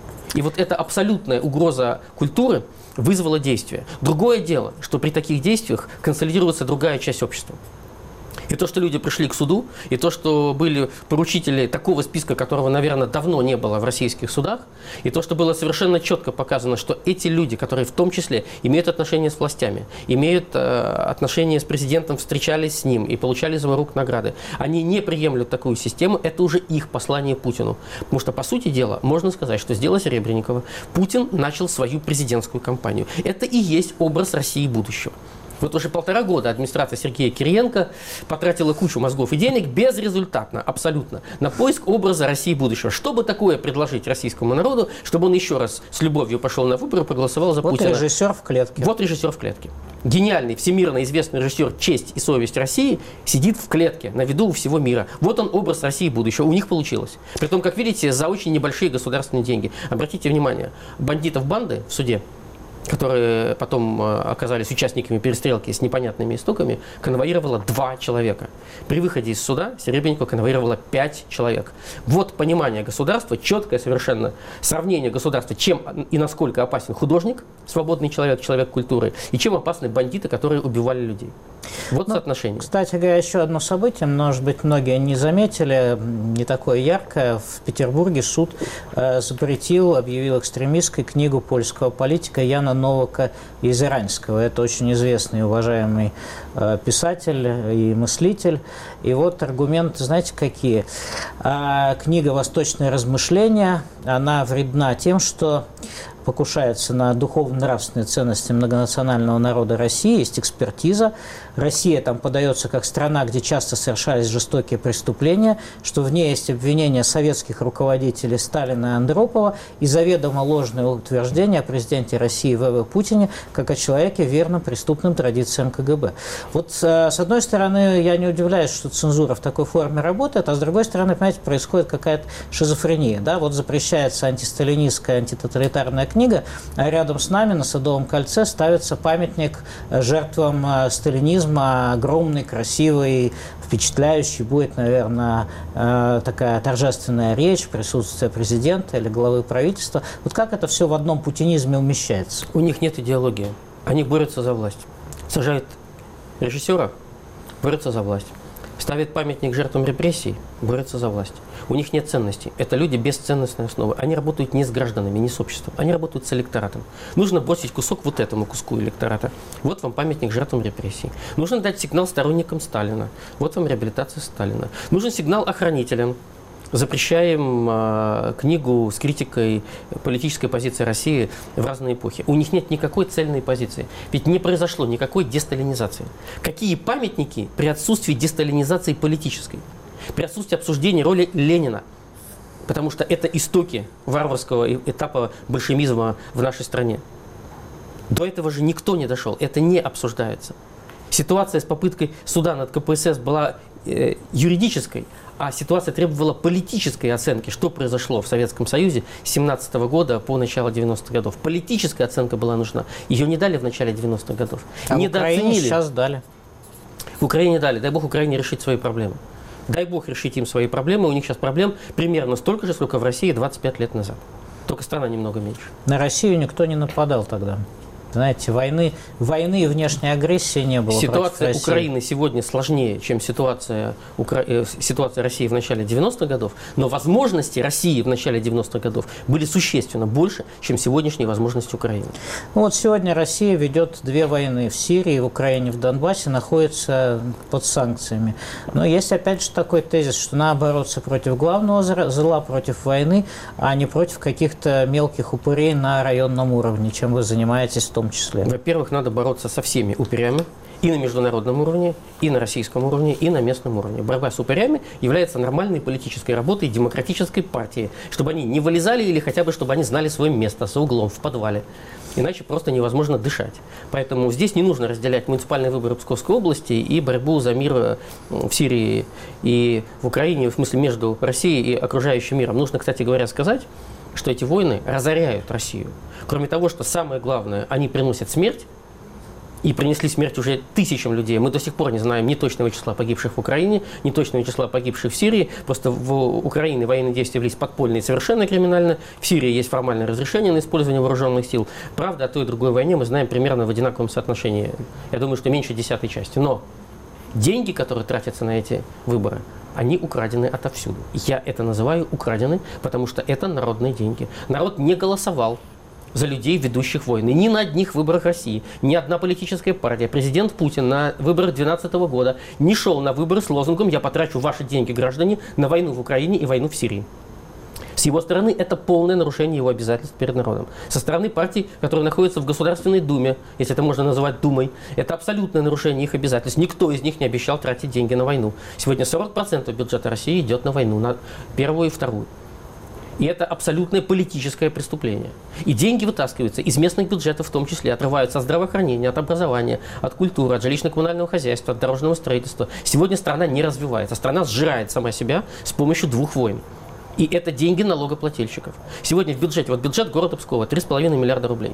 И вот эта абсолютная угроза культуры вызвала действие. Другое дело, что при таких действиях консолидируется другая часть общества. И то, что люди пришли к суду, и то, что были поручители такого списка, которого, наверное, давно не было в российских судах, и то, что было совершенно четко показано, что эти люди, которые в том числе имеют отношение с властями, имеют отношение с президентом, встречались с ним и получали из его рук награды, они не приемлют такую систему, это уже их послание Путину. Потому что, по сути дела, можно сказать, что с дела Серебренникова Путин начал свою президентскую кампанию. Это и есть образ России будущего. Вот уже 1,5 года администрация Сергея Кириенко потратила кучу мозгов и денег безрезультатно, абсолютно, на поиск образа России будущего. Что бы такое предложить российскому народу, чтобы он еще раз с любовью пошел на выборы и проголосовал за Путина? Вот режиссер в клетке. Вот режиссер в клетке. Гениальный, всемирно известный режиссер «Честь и совесть России» сидит в клетке на виду у всего мира. Вот он образ России будущего. У них получилось. Притом, как видите, за очень небольшие государственные деньги. Обратите внимание, бандитов банды в суде, которые потом оказались участниками перестрелки с непонятными истоками, конвоировало 2 человека. При выходе из суда Серебренникова конвоировало 5 человек. Вот понимание государства, четкое совершенно сравнение государства, чем и насколько опасен художник, свободный человек, человек культуры, и чем опасны бандиты, которые убивали людей. Вот соотношение. Кстати говоря, еще одно событие, может быть, многие не заметили, не такое яркое. В Петербурге суд объявил экстремистской книгу польского политика Яна Новака-Езеранского. Это очень известный и уважаемый писатель и мыслитель. И вот аргументы, знаете, какие? Книга «Восточные размышления», она вредна тем, что покушается на духовно-нравственные ценности многонационального народа России, есть экспертиза. Россия там подается как страна, где часто совершались жестокие преступления, что в ней есть обвинения советских руководителей Сталина и Андропова и заведомо ложные утверждения о президенте России В.В. Путине как о человеке, верном преступным традициям КГБ. Вот с одной стороны, я не удивляюсь, что цензура в такой форме работает, а с другой стороны, понимаете, происходит какая-то шизофрения. Да? Вот запрещается антисталинистская, антитоталитарная книга, а рядом с нами на Садовом кольце ставится памятник жертвам сталинизма, огромный, красивый, впечатляющий. Будет, наверное, такая торжественная речь, присутствие президента или главы правительства. Вот как это все в одном путинизме умещается? У них нет идеологии. Они борются за власть. Сажают режиссера, борются за власть. ставит памятник жертвам репрессий, борется за власть. У них нет ценностей. Это люди без ценностной основы. Они работают не с гражданами, не с обществом. Они работают с электоратом. Нужно бросить кусок вот этому куску электората. Вот вам памятник жертвам репрессий. Нужно дать сигнал сторонникам Сталина. Вот вам реабилитация Сталина. Нужен сигнал охранителям. Запрещаем книгу с критикой политической позиции России в разные эпохи. У них нет никакой цельной позиции. Ведь не произошло никакой десталинизации. Какие памятники при отсутствии десталинизации политической? При отсутствии обсуждения роли Ленина? Потому что это истоки варварского этапа большевизма в нашей стране. До этого же никто не дошел. Это не обсуждается. Ситуация с попыткой суда над КПСС была юридической, а ситуация требовала политической оценки, что произошло в Советском Союзе с 1917 года по начало 90-х годов. Политическая оценка была нужна. Ее не дали в начале 90-х годов. А в Украине сейчас дали. В Украине дали. Дай бог Украине решить свои проблемы. Дай бог решить им свои проблемы. У них сейчас проблем примерно столько же, сколько в России 25 лет назад. Только страна немного меньше. На Россию никто не нападал тогда. Знаете, войны и внешней агрессии не было. Ситуация Украины сегодня сложнее, чем ситуация России в начале 90-х годов, но возможности России в начале 90-х годов были существенно больше, чем сегодняшние возможности Украины. Ну вот сегодня Россия ведет две войны в Сирии, в Украине, в Донбассе, находится под санкциями. Но есть опять же такой тезис, что надо бороться против главного зла, против войны, а не против каких-то мелких упырей на районном уровне, чем вы занимаетесь в том числе. Во-первых, надо бороться со всеми упырями и на международном уровне, и на российском уровне, и на местном уровне. Борьба с упырями является нормальной политической работой демократической партии, чтобы они не вылезали или хотя бы чтобы они знали свое место за углом, в подвале. Иначе просто невозможно дышать. Поэтому здесь не нужно разделять муниципальные выборы Псковской области и борьбу за мир в Сирии и в Украине, в смысле между Россией и окружающим миром. Нужно, кстати говоря, сказать, что эти войны разоряют Россию. Кроме того, что самое главное, они приносят смерть, и принесли смерть уже тысячам людей. Мы до сих пор не знаем ни точного числа погибших в Украине, ни точного числа погибших в Сирии. Просто в Украине военные действия велись подпольно и совершенно криминально. В Сирии есть формальное разрешение на использование вооруженных сил. Правда, о той и другой войне мы знаем примерно в одинаковом соотношении. Я думаю, что меньше 10 части. Но деньги, которые тратятся на эти выборы, они украдены отовсюду. Я это называю украдены, потому что это народные деньги. Народ не голосовал за людей, ведущих войны. Ни на одних выборах России, ни одна политическая партия, президент Путин на выборах 2012 года не шел на выборы с лозунгом «Я потрачу ваши деньги, граждане, на войну в Украине и войну в Сирии». С его стороны это полное нарушение его обязательств перед народом. Со стороны партий, которые находятся в Государственной Думе, если это можно называть Думой, это абсолютное нарушение их обязательств. Никто из них не обещал тратить деньги на войну. Сегодня 40% бюджета России идет на войну, на первую и вторую. И это абсолютное политическое преступление. И деньги вытаскиваются из местных бюджетов, в том числе отрываются от здравоохранения, от образования, от культуры, от жилищно-коммунального хозяйства, от дорожного строительства. Сегодня страна не развивается. Страна сжирает сама себя с помощью двух войн. И это деньги налогоплательщиков. Сегодня в бюджете, вот бюджет города Пскова 3,5 миллиарда рублей.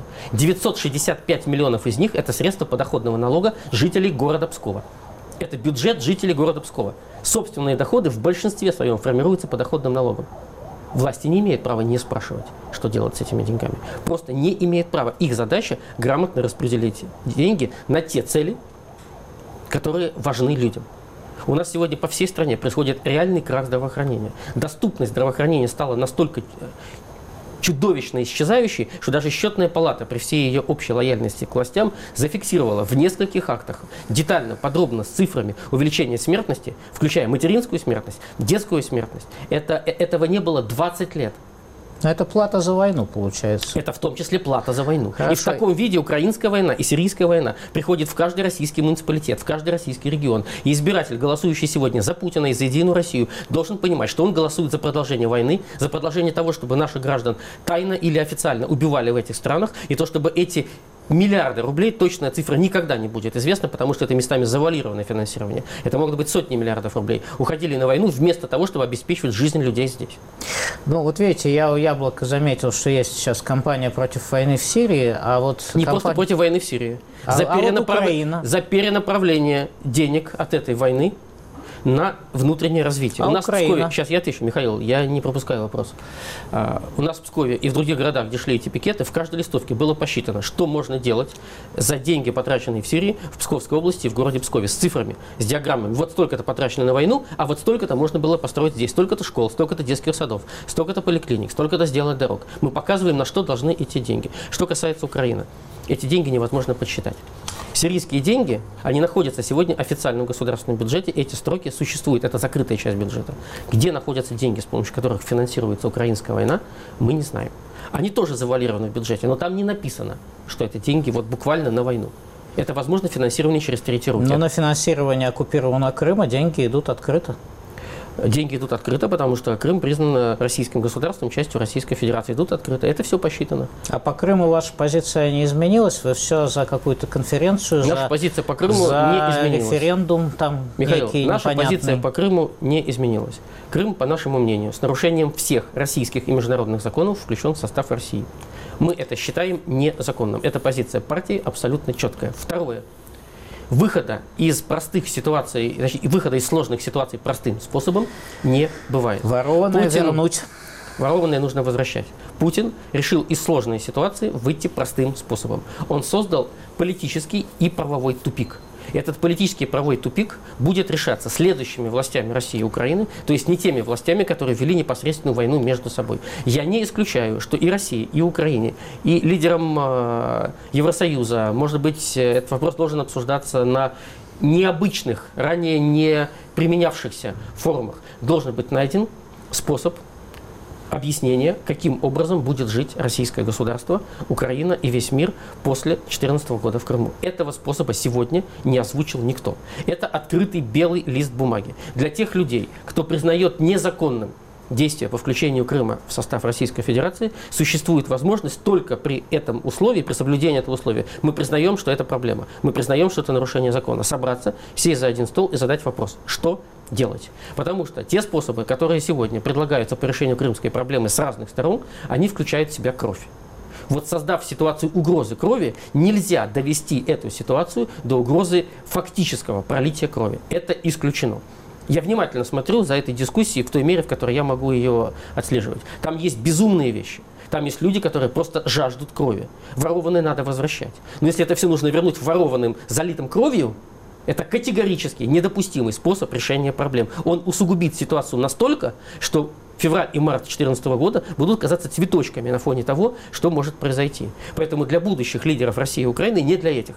965 миллионов из них это средства подоходного налога жителей города Пскова. Это бюджет жителей города Пскова. Собственные доходы в большинстве своем формируются подоходным налогом. Власти не имеют права не спрашивать, что делать с этими деньгами. Просто не имеют права. Их задача грамотно распределить деньги на те цели, которые важны людям. У нас сегодня по всей стране происходит реальный крах здравоохранения. Доступность здравоохранения стала настолько чудовищно исчезающей, что даже счетная палата при всей ее общей лояльности к властям зафиксировала в нескольких актах детально, подробно, с цифрами увеличение смертности, включая материнскую смертность, детскую смертность. Этого не было 20 лет. Но это плата за войну, получается. Это в том числе плата за войну. Хорошо. И в таком виде украинская война и сирийская война приходит в каждый российский муниципалитет, в каждый российский регион. И избиратель, голосующий сегодня за Путина и за Единую Россию, должен понимать, что он голосует за продолжение войны, за продолжение того, чтобы наших граждан тайно или официально убивали в этих странах, и то, чтобы эти миллиарды рублей, точная цифра никогда не будет известна, потому что это местами завуалированное финансирование. Это могут быть сотни миллиардов рублей. Уходили на войну вместо того, чтобы обеспечивать жизнь людей здесь. Ну вот видите, я у Яблока заметил, что есть сейчас кампания против войны в Сирии, а вот... Не просто против войны в Сирии. За перенаправление денег от этой войны на внутреннее развитие. А у нас Украина? в Пскове, сейчас я отвечу, Михаил, я не пропускаю вопрос. У нас в Пскове и в других городах, где шли эти пикеты, в каждой листовке было посчитано, что можно делать за деньги, потраченные в Сирии, в Псковской области и в городе Пскове, с цифрами, с диаграммами. Вот столько-то потрачено на войну, а вот столько-то можно было построить здесь, столько-то школ, столько-то детских садов, столько-то поликлиник, столько-то сделать дорог. Мы показываем, на что должны идти деньги. Что касается Украины, эти деньги невозможно подсчитать. Сирийские деньги, они находятся сегодня официально в государственном бюджете, эти строки существуют, это закрытая часть бюджета. Где находятся деньги, с помощью которых финансируется украинская война, мы не знаем. Они тоже завуалированы в бюджете, но там не написано, что это деньги вот буквально на войну. Это, возможно, финансирование через третьи руки. Но на финансирование оккупированного Крыма деньги идут открыто. Деньги идут открыто, потому что Крым признан российским государством, частью Российской Федерации. Идут открыто. Это все посчитано. А по Крыму ваша позиция не изменилась? Вы все за какую-то конференцию, наша позиция по Крыму за не изменилась. Референдум там Михаил, некий наша непонятный. позиция по Крыму не изменилась. Крым, по нашему мнению, с нарушением всех российских и международных законов включен в состав России. Мы это считаем незаконным. Эта позиция партии абсолютно четкая. Второе. Выхода из простых ситуаций, значит, выхода из сложных ситуаций простым способом не бывает. Ворованное вернуть. Ворованное нужно возвращать. Путин решил из сложной ситуации выйти простым способом. Он создал политический и правовой тупик. Этот политический правовой тупик будет решаться следующими властями России и Украины, то есть не теми властями, которые вели непосредственную войну между собой. Я не исключаю, что и России, и Украине, и лидерам Евросоюза, может быть, этот вопрос должен обсуждаться на необычных, ранее не применявшихся форумах. Должен быть найден способ объяснение, каким образом будет жить российское государство, Украина и весь мир после 2014 года в Крыму. Этого способа сегодня не озвучил никто. Это открытый белый лист бумаги. Для тех людей, кто признает незаконным действия по включению Крыма в состав Российской Федерации, существует возможность только при этом условии, при соблюдении этого условия, мы признаем, что это проблема, мы признаем, что это нарушение закона, собраться, сесть за один стол и задать вопрос, что делать. Потому что те способы, которые сегодня предлагаются по решению крымской проблемы с разных сторон, они включают в себя кровь. Вот создав ситуацию угрозы крови, нельзя довести эту ситуацию до угрозы фактического пролития крови. Это исключено. Я внимательно смотрю за этой дискуссией в той мере, в которой я могу ее отслеживать. Там есть безумные вещи. Там есть люди, которые просто жаждут крови. Ворованное надо возвращать. Но если это все нужно вернуть ворованным, залитым кровью, это категорически недопустимый способ решения проблем. Он усугубит ситуацию настолько, что февраль и март 2014 года будут казаться цветочками на фоне того, что может произойти. Поэтому для будущих лидеров России и Украины, не для этих,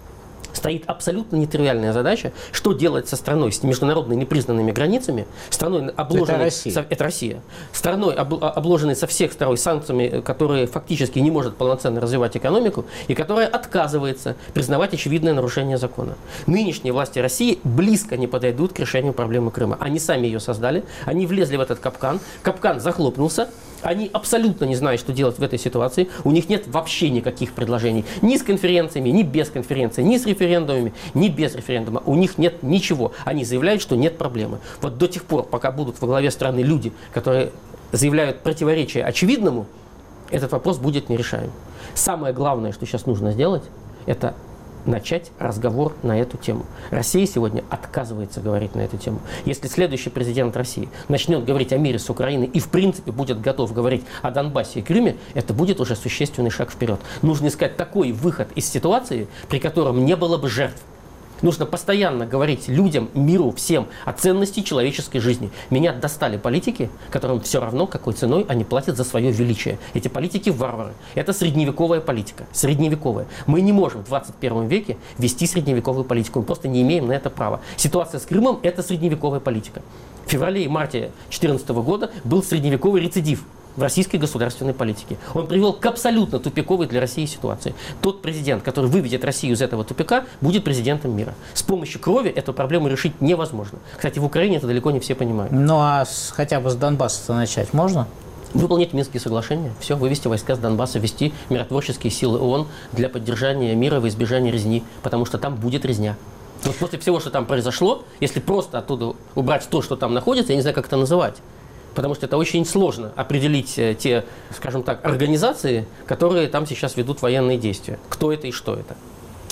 стоит абсолютно нетривиальная задача, что делать со страной с международно непризнанными границами, страной обложенной... Это Россия. Страной, обложенной со всех сторон санкциями, которые фактически не может полноценно развивать экономику, и которая отказывается признавать очевидное нарушение закона. Нынешние власти России близко не подойдут к решению проблемы Крыма. Они сами ее создали, они влезли в этот капкан, капкан захлопнулся, они абсолютно не знают, что делать в этой ситуации. У них нет вообще никаких предложений. Ни с конференциями, ни без конференции, ни с референдумами, ни без референдума. У них нет ничего. Они заявляют, что нет проблемы. Вот до тех пор, пока будут во главе страны люди, которые заявляют противоречие очевидному, этот вопрос будет нерешаем. Самое главное, что сейчас нужно сделать, это начать разговор на эту тему. Россия сегодня отказывается говорить на эту тему. Если следующий президент России начнет говорить о мире с Украиной и в принципе будет готов говорить о Донбассе и Крыме, это будет уже существенный шаг вперед. Нужно искать такой выход из ситуации, при котором не было бы жертв. Нужно постоянно говорить людям, миру, всем о ценности человеческой жизни. Меня достали политики, которым все равно, какой ценой они платят за свое величие. Эти политики варвары. Это средневековая политика. Средневековая. Мы не можем в 21 веке вести средневековую политику. Мы просто не имеем на это права. Ситуация с Крымом – это средневековая политика. В феврале и марте 2014 года был средневековый рецидив в российской государственной политике. Он привел к абсолютно тупиковой для России ситуации. Тот президент, который выведет Россию из этого тупика, будет президентом мира. С помощью крови эту проблему решить невозможно. Кстати, в Украине это далеко не все понимают. Ну а хотя бы с Донбасса начать можно? Выполнить Минские соглашения, все, вывести войска с Донбасса, ввести миротворческие силы ООН для поддержания мира во избежание резни, потому что там будет резня. Вот после всего, что там произошло, если просто оттуда убрать то, что там находится, я не знаю, как это называть. Потому что это очень сложно определить те, скажем так, организации, которые там сейчас ведут военные действия. Кто это и что это.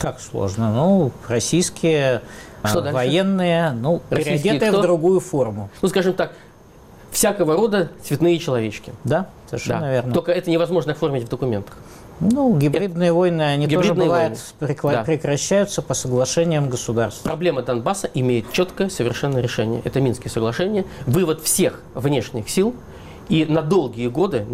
Как сложно? Ну, российские военные, переодетые в другую форму. Ну, скажем так, всякого рода цветные человечки. Да, совершенно верно. Только это невозможно оформить в документах. Ну, гибридные войны, они тоже, бывают, прекращаются по соглашениям государств. Проблема Донбасса имеет четкое совершенно решение. Это Минские соглашения. Вывод всех внешних сил. И на долгие годы,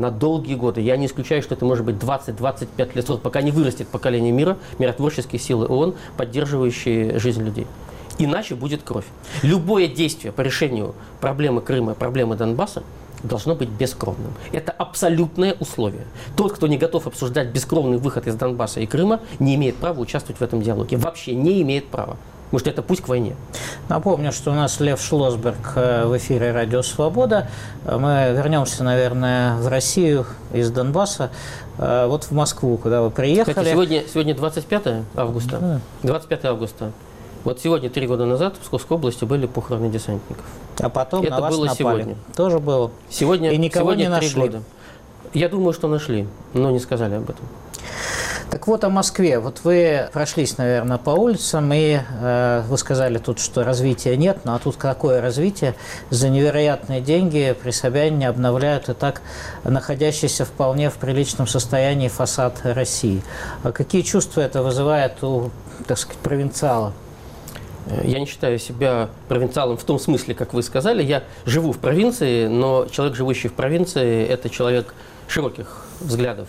я не исключаю, что это может быть 20-25 лет, пока не вырастет поколение мира, миротворческие силы ООН, поддерживающие жизнь людей. Иначе будет кровь. Любое действие по решению проблемы Крыма, проблемы Донбасса должно быть бескровным. Это абсолютное условие. Тот, кто не готов обсуждать бескровный выход из Донбасса и Крыма, не имеет права участвовать в этом диалоге. Вообще не имеет права. Потому что это путь к войне. Напомню, что у нас Лев Шлосберг в эфире «Радио Свобода». Мы вернемся, наверное, в Россию из Донбасса. Вот в Москву, куда вы приехали. Кстати, сегодня 25 августа. 25 августа. Вот сегодня, 3 года назад, в Псковской области были похороны десантников. А потом это на вас было напали. Сегодня. Тоже было. Сегодня, и никого сегодня не нашли. 3 года. Я думаю, что нашли, но не сказали об этом. Так вот, о Москве. Вот вы прошлись, наверное, по улицам, и вы сказали тут, что развития нет. Ну а тут какое развитие? За невероятные деньги при Собянине обновляют и так находящийся вполне в приличном состоянии фасад России. А какие чувства это вызывает у, так сказать, провинциала? Я не считаю себя провинциалом в том смысле, как вы сказали. Я живу в провинции, но человек, живущий в провинции, это человек широких взглядов.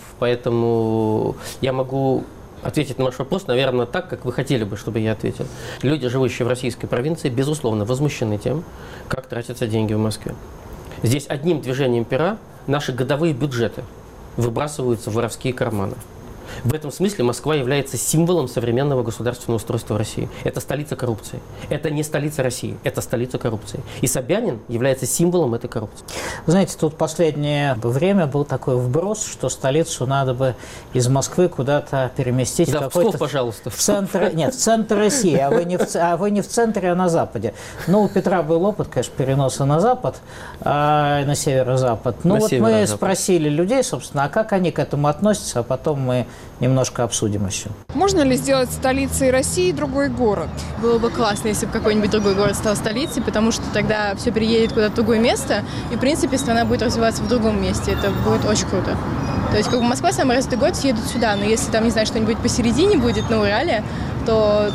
Поэтому я могу ответить на ваш вопрос, наверное, так, как вы хотели бы, чтобы я ответил. Люди, живущие в российской провинции, безусловно, возмущены тем, как тратятся деньги в Москве. Здесь одним движением пера наши годовые бюджеты выбрасываются в воровские карманы. В этом смысле Москва является символом современного государственного устройства России. Это столица коррупции. Это не столица России, это столица коррупции. И Собянин является символом этой коррупции. Вы знаете, тут последнее время был такой вброс, что столицу надо бы из Москвы куда-то переместить. Да, в Псков, пожалуйста. В центр, нет, в центр России, а вы не в центре, а на западе. Ну, у Петра был опыт, конечно, переноса на запад, на северо-запад. Ну, вот мы спросили людей, собственно, а как они к этому относятся, а потом мы немножко обсудим еще. Можно ли сделать столицей России другой город? Было бы классно, если бы какой-нибудь другой город стал столицей, потому что тогда все переедет куда-то в другое место, и, в принципе, страна будет развиваться в другом месте. Это будет очень круто. То есть, как бы Москва, самый развитый город, съедут сюда, но если там, не знаю, что-нибудь посередине будет, на Урале, то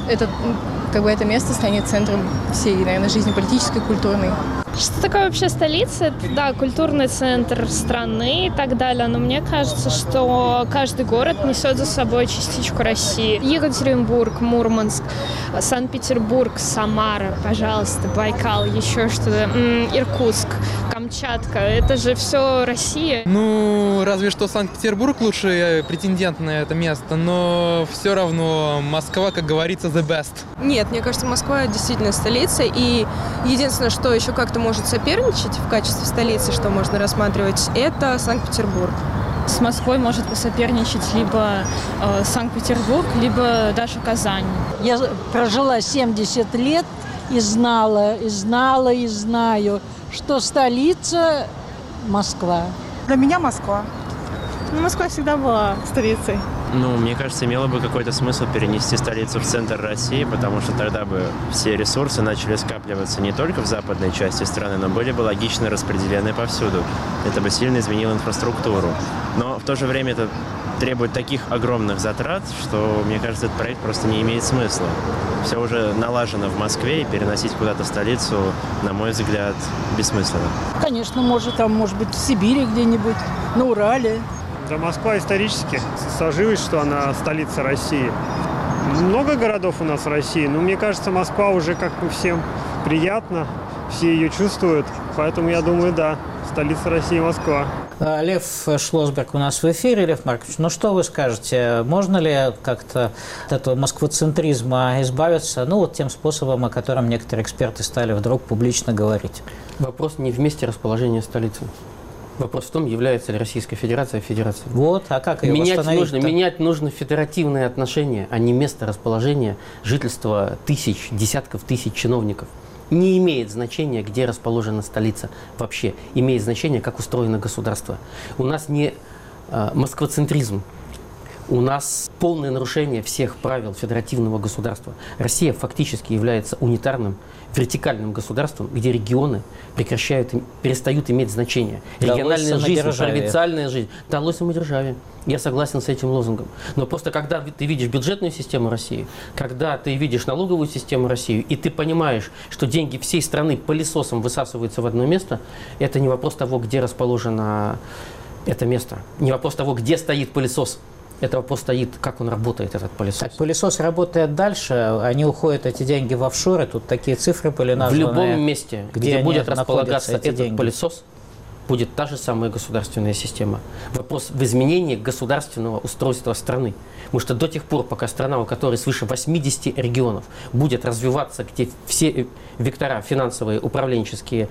это место станет центром всей, наверное, жизни политической, культурной. Что такое вообще столица? Это, да, культурный центр страны и так далее, но мне кажется, что каждый город несет за собой частичку России. Екатеринбург, Мурманск, Санкт-Петербург, Самара, пожалуйста, Байкал, еще что-то, Иркутск, Камчатка, это же все Россия. Ну, разве что Санкт-Петербург лучший претендент на это место, но все равно Москва, как говорится, the best. Нет, мне кажется, Москва действительно столица, и единственное, что еще как-то может соперничать в качестве столицы, что можно рассматривать, это Санкт-Петербург. С Москвой может посоперничать либо Санкт-Петербург, либо даже Казань. Я прожила 70 лет и знаю, что столица Москва. Для меня Москва. Москва всегда была столицей. Ну, мне кажется, имело бы какой-то смысл перенести столицу в центр России, потому что тогда бы все ресурсы начали скапливаться не только в западной части страны, но были бы логично распределены повсюду. Это бы сильно изменило инфраструктуру. Но в то же время это требует таких огромных затрат, что, мне кажется, этот проект просто не имеет смысла. Все уже налажено в Москве, и переносить куда-то в столицу, на мой взгляд, бессмысленно. Конечно, может быть, в Сибири где-нибудь, на Урале. Да, Москва исторически сложилась, что она столица России. Много городов у нас в России, но мне кажется, Москва уже как бы всем приятна, все ее чувствуют. Поэтому я думаю, да, столица России Москва. Лев Шлосберг у нас в эфире. Лев Маркович, ну что вы скажете? Можно ли как-то от этого москвоцентризма избавиться, вот тем способом, о котором некоторые эксперты стали вдруг публично говорить? Вопрос не в месте расположения столицы. Вопрос в том, является ли Российская Федерация федерацией. Вот, а как ее восстановить-то? Менять нужно федеративные отношения, а не место расположения жительства десятков тысяч чиновников. Не имеет значения, где расположена столица вообще. Имеет значение, как устроено государство. У нас не москвоцентризм. У нас полное нарушение всех правил федеративного государства. Россия фактически является унитарным, вертикальным государством, где регионы перестают иметь значение. Региональная жизнь, провинциальная жизнь. Далось самодержавие. Я согласен с этим лозунгом. Но просто когда ты видишь бюджетную систему России, когда ты видишь налоговую систему России, и ты понимаешь, что деньги всей страны пылесосом высасываются в одно место, это не вопрос того, где расположено это место. Не вопрос того, где стоит пылесос. Это вопрос стоит, как он работает, этот пылесос. Так, пылесос работает дальше, они уходят, эти деньги, в офшоры, тут такие цифры были названы. В любом месте, где будет располагаться этот пылесос, будет та же самая государственная система. Вопрос в изменении государственного устройства страны. Потому что до тех пор, пока страна, у которой свыше 80 регионов, будет развиваться, где все вектора финансовые, управленческие,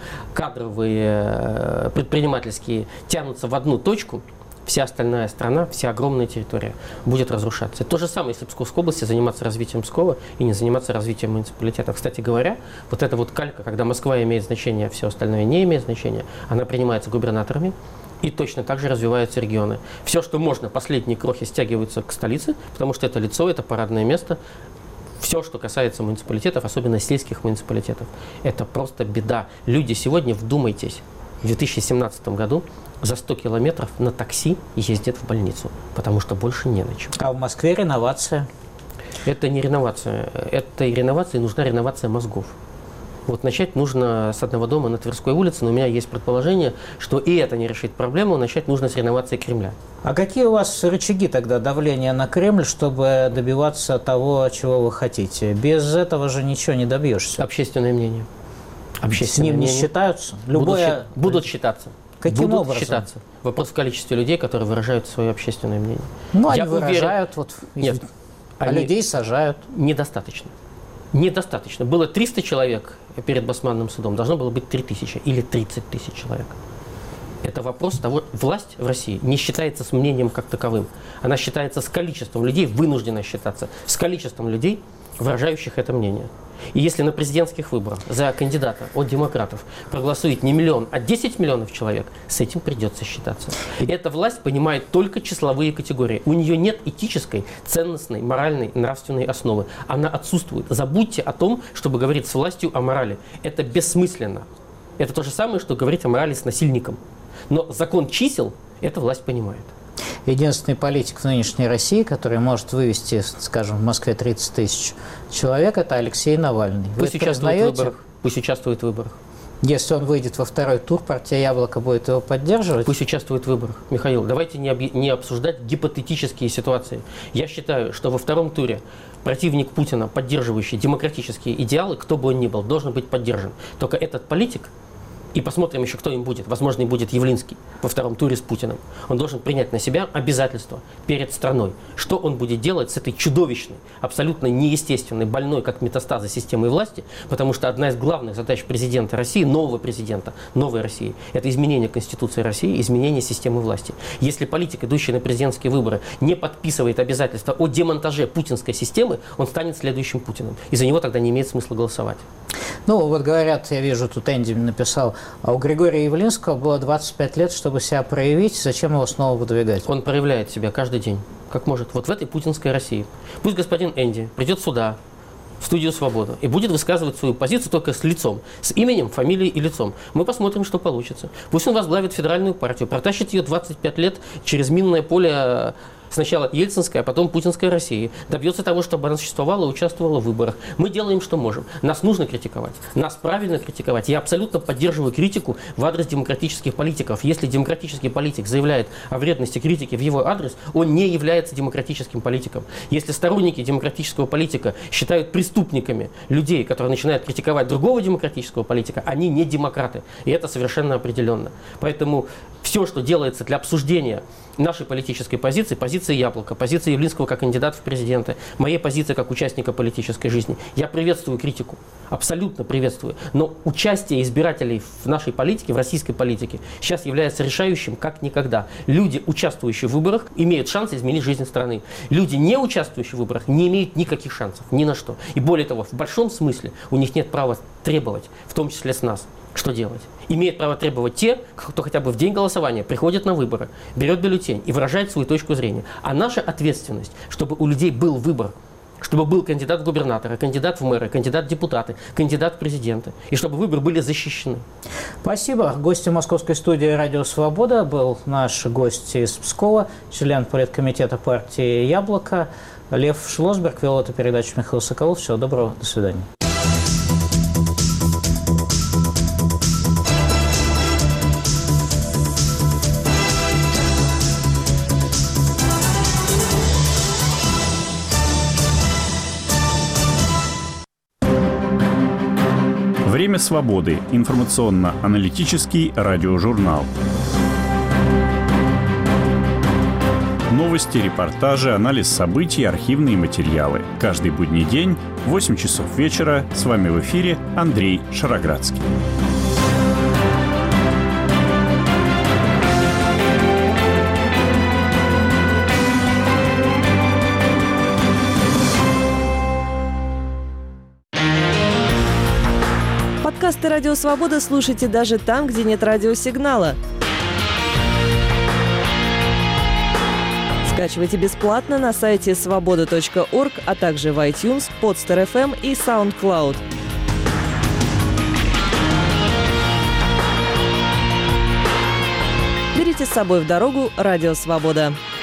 кадровые, предпринимательские тянутся в одну точку, вся остальная страна, вся огромная территория будет разрушаться. Это то же самое, если в Псковской области заниматься развитием Пскова и не заниматься развитием муниципалитета. Кстати говоря, вот эта вот калька, когда Москва имеет значение, а все остальное не имеет значения, она принимается губернаторами, и точно так же развиваются регионы. Все, что можно, последние крохи стягиваются к столице, потому что это лицо, это парадное место. Все, что касается муниципалитетов, особенно сельских муниципалитетов, это просто беда. Люди сегодня, вдумайтесь, в 2017 году за 100 километров на такси ездят в больницу, потому что больше не на чем. А в Москве реновация? Это не реновация. Этой реновации нужна реновация мозгов. Вот начать нужно с одного дома на Тверской улице, но у меня есть предположение, что и это не решит проблему, начать нужно с реновации Кремля. А какие у вас рычаги тогда давления на Кремль, чтобы добиваться того, чего вы хотите? Без этого же ничего не добьешься. Общественное мнение. С ним не считаются? Будут считаться. Каким будут образом? Считаться. Вопрос в количестве людей, которые выражают свое общественное мнение. Ну, они выражают, Нет, а людей сажают. Недостаточно. Недостаточно. Было 300 человек перед Басманным судом, должно было быть 3000 или 30 тысяч человек. Это вопрос того, власть в России не считается с мнением как таковым. Она считается с количеством людей, вынуждена считаться с количеством людей, выражающих это мнение. И если на президентских выборах за кандидата от демократов проголосует не миллион, а 10 миллионов человек, с этим придется считаться. И эта власть понимает только числовые категории. У нее нет этической, ценностной, моральной, нравственной основы. Она отсутствует. Забудьте о том, чтобы говорить с властью о морали. Это бессмысленно. Это то же самое, что говорить о морали с насильником. Но закон чисел эта власть понимает. Единственный политик в нынешней России, который может вывести, скажем, в Москве 30 тысяч человек, это Алексей Навальный. Пусть участвует в выборах. Если он выйдет во второй тур, партия «Яблоко» будет его поддерживать? Пусть участвует в выборах. Михаил, давайте не обсуждать гипотетические ситуации. Я считаю, что во втором туре противник Путина, поддерживающий демократические идеалы, кто бы он ни был, должен быть поддержан. Только этот политик, и посмотрим еще, кто им будет. Возможно, им будет Явлинский во втором туре с Путиным. Он должен принять на себя обязательства перед страной. Что он будет делать с этой чудовищной, абсолютно неестественной, больной, как метастазы системой власти, потому что одна из главных задач президента России, нового президента, новой России, это изменение Конституции России, изменение системы власти. Если политик, идущий на президентские выборы, не подписывает обязательства о демонтаже путинской системы, он станет следующим Путиным. И за него тогда не имеет смысла голосовать. Ну, вот говорят, я вижу, тут Энди написал, а у Григория Явлинского было 25 лет, чтобы себя проявить. Зачем его снова выдвигать? Он проявляет себя каждый день, как может. Вот в этой путинской России. Пусть господин Энди придет сюда, в студию «Свобода», и будет высказывать свою позицию только с лицом, с именем, фамилией и лицом. Мы посмотрим, что получится. Пусть он возглавит федеральную партию, протащит ее 25 лет через минное поле. Сначала ельцинская, а потом путинская Россия. Добьется того, чтобы она существовала и участвовала в выборах. Мы делаем, что можем. Нас нужно критиковать. Нас правильно критиковать. Я абсолютно поддерживаю критику в адрес демократических политиков. Если демократический политик заявляет о вредности критики в его адрес, он не является демократическим политиком. Если сторонники демократического политика считают преступниками людей, которые начинают критиковать другого демократического политика, они не демократы. И это совершенно определенно. Поэтому все, что делается для обсуждения нашей политической позиции, позиции «Яблоко», позиции Явлинского как кандидата в президенты, моей позиции как участника политической жизни. Я приветствую критику, абсолютно приветствую. Но участие избирателей в нашей политике, в российской политике, сейчас является решающим как никогда. Люди, участвующие в выборах, имеют шанс изменить жизнь страны. Люди, не участвующие в выборах, не имеют никаких шансов, ни на что. И более того, в большом смысле у них нет права требовать, в том числе с нас, Что делать? Имеют право требовать те, кто хотя бы в день голосования приходит на выборы, берет бюллетень и выражает свою точку зрения. А наша ответственность, чтобы у людей был выбор, чтобы был кандидат в губернатора, кандидат в мэры, кандидат в депутаты, кандидат в президенты, и чтобы выборы были защищены. Спасибо. Гостем московской студии «Радио Свобода» был наш гость из Пскова, член политкомитета партии «Яблоко» Лев Шлосберг. Вел эту передачу Михаил Соколов. Всего доброго. До свидания. Время свободы. Информационно-аналитический радиожурнал. Новости, репортажи, анализ событий, архивные материалы. Каждый будний день в 8 часов вечера. С вами в эфире Андрей Шароградский. Подкасты «Радио Свобода» слушайте даже там, где нет радиосигнала. Скачивайте бесплатно на сайте svoboda.org, а также в iTunes, Podster.fm и SoundCloud. Берите с собой в дорогу «Радио Свобода».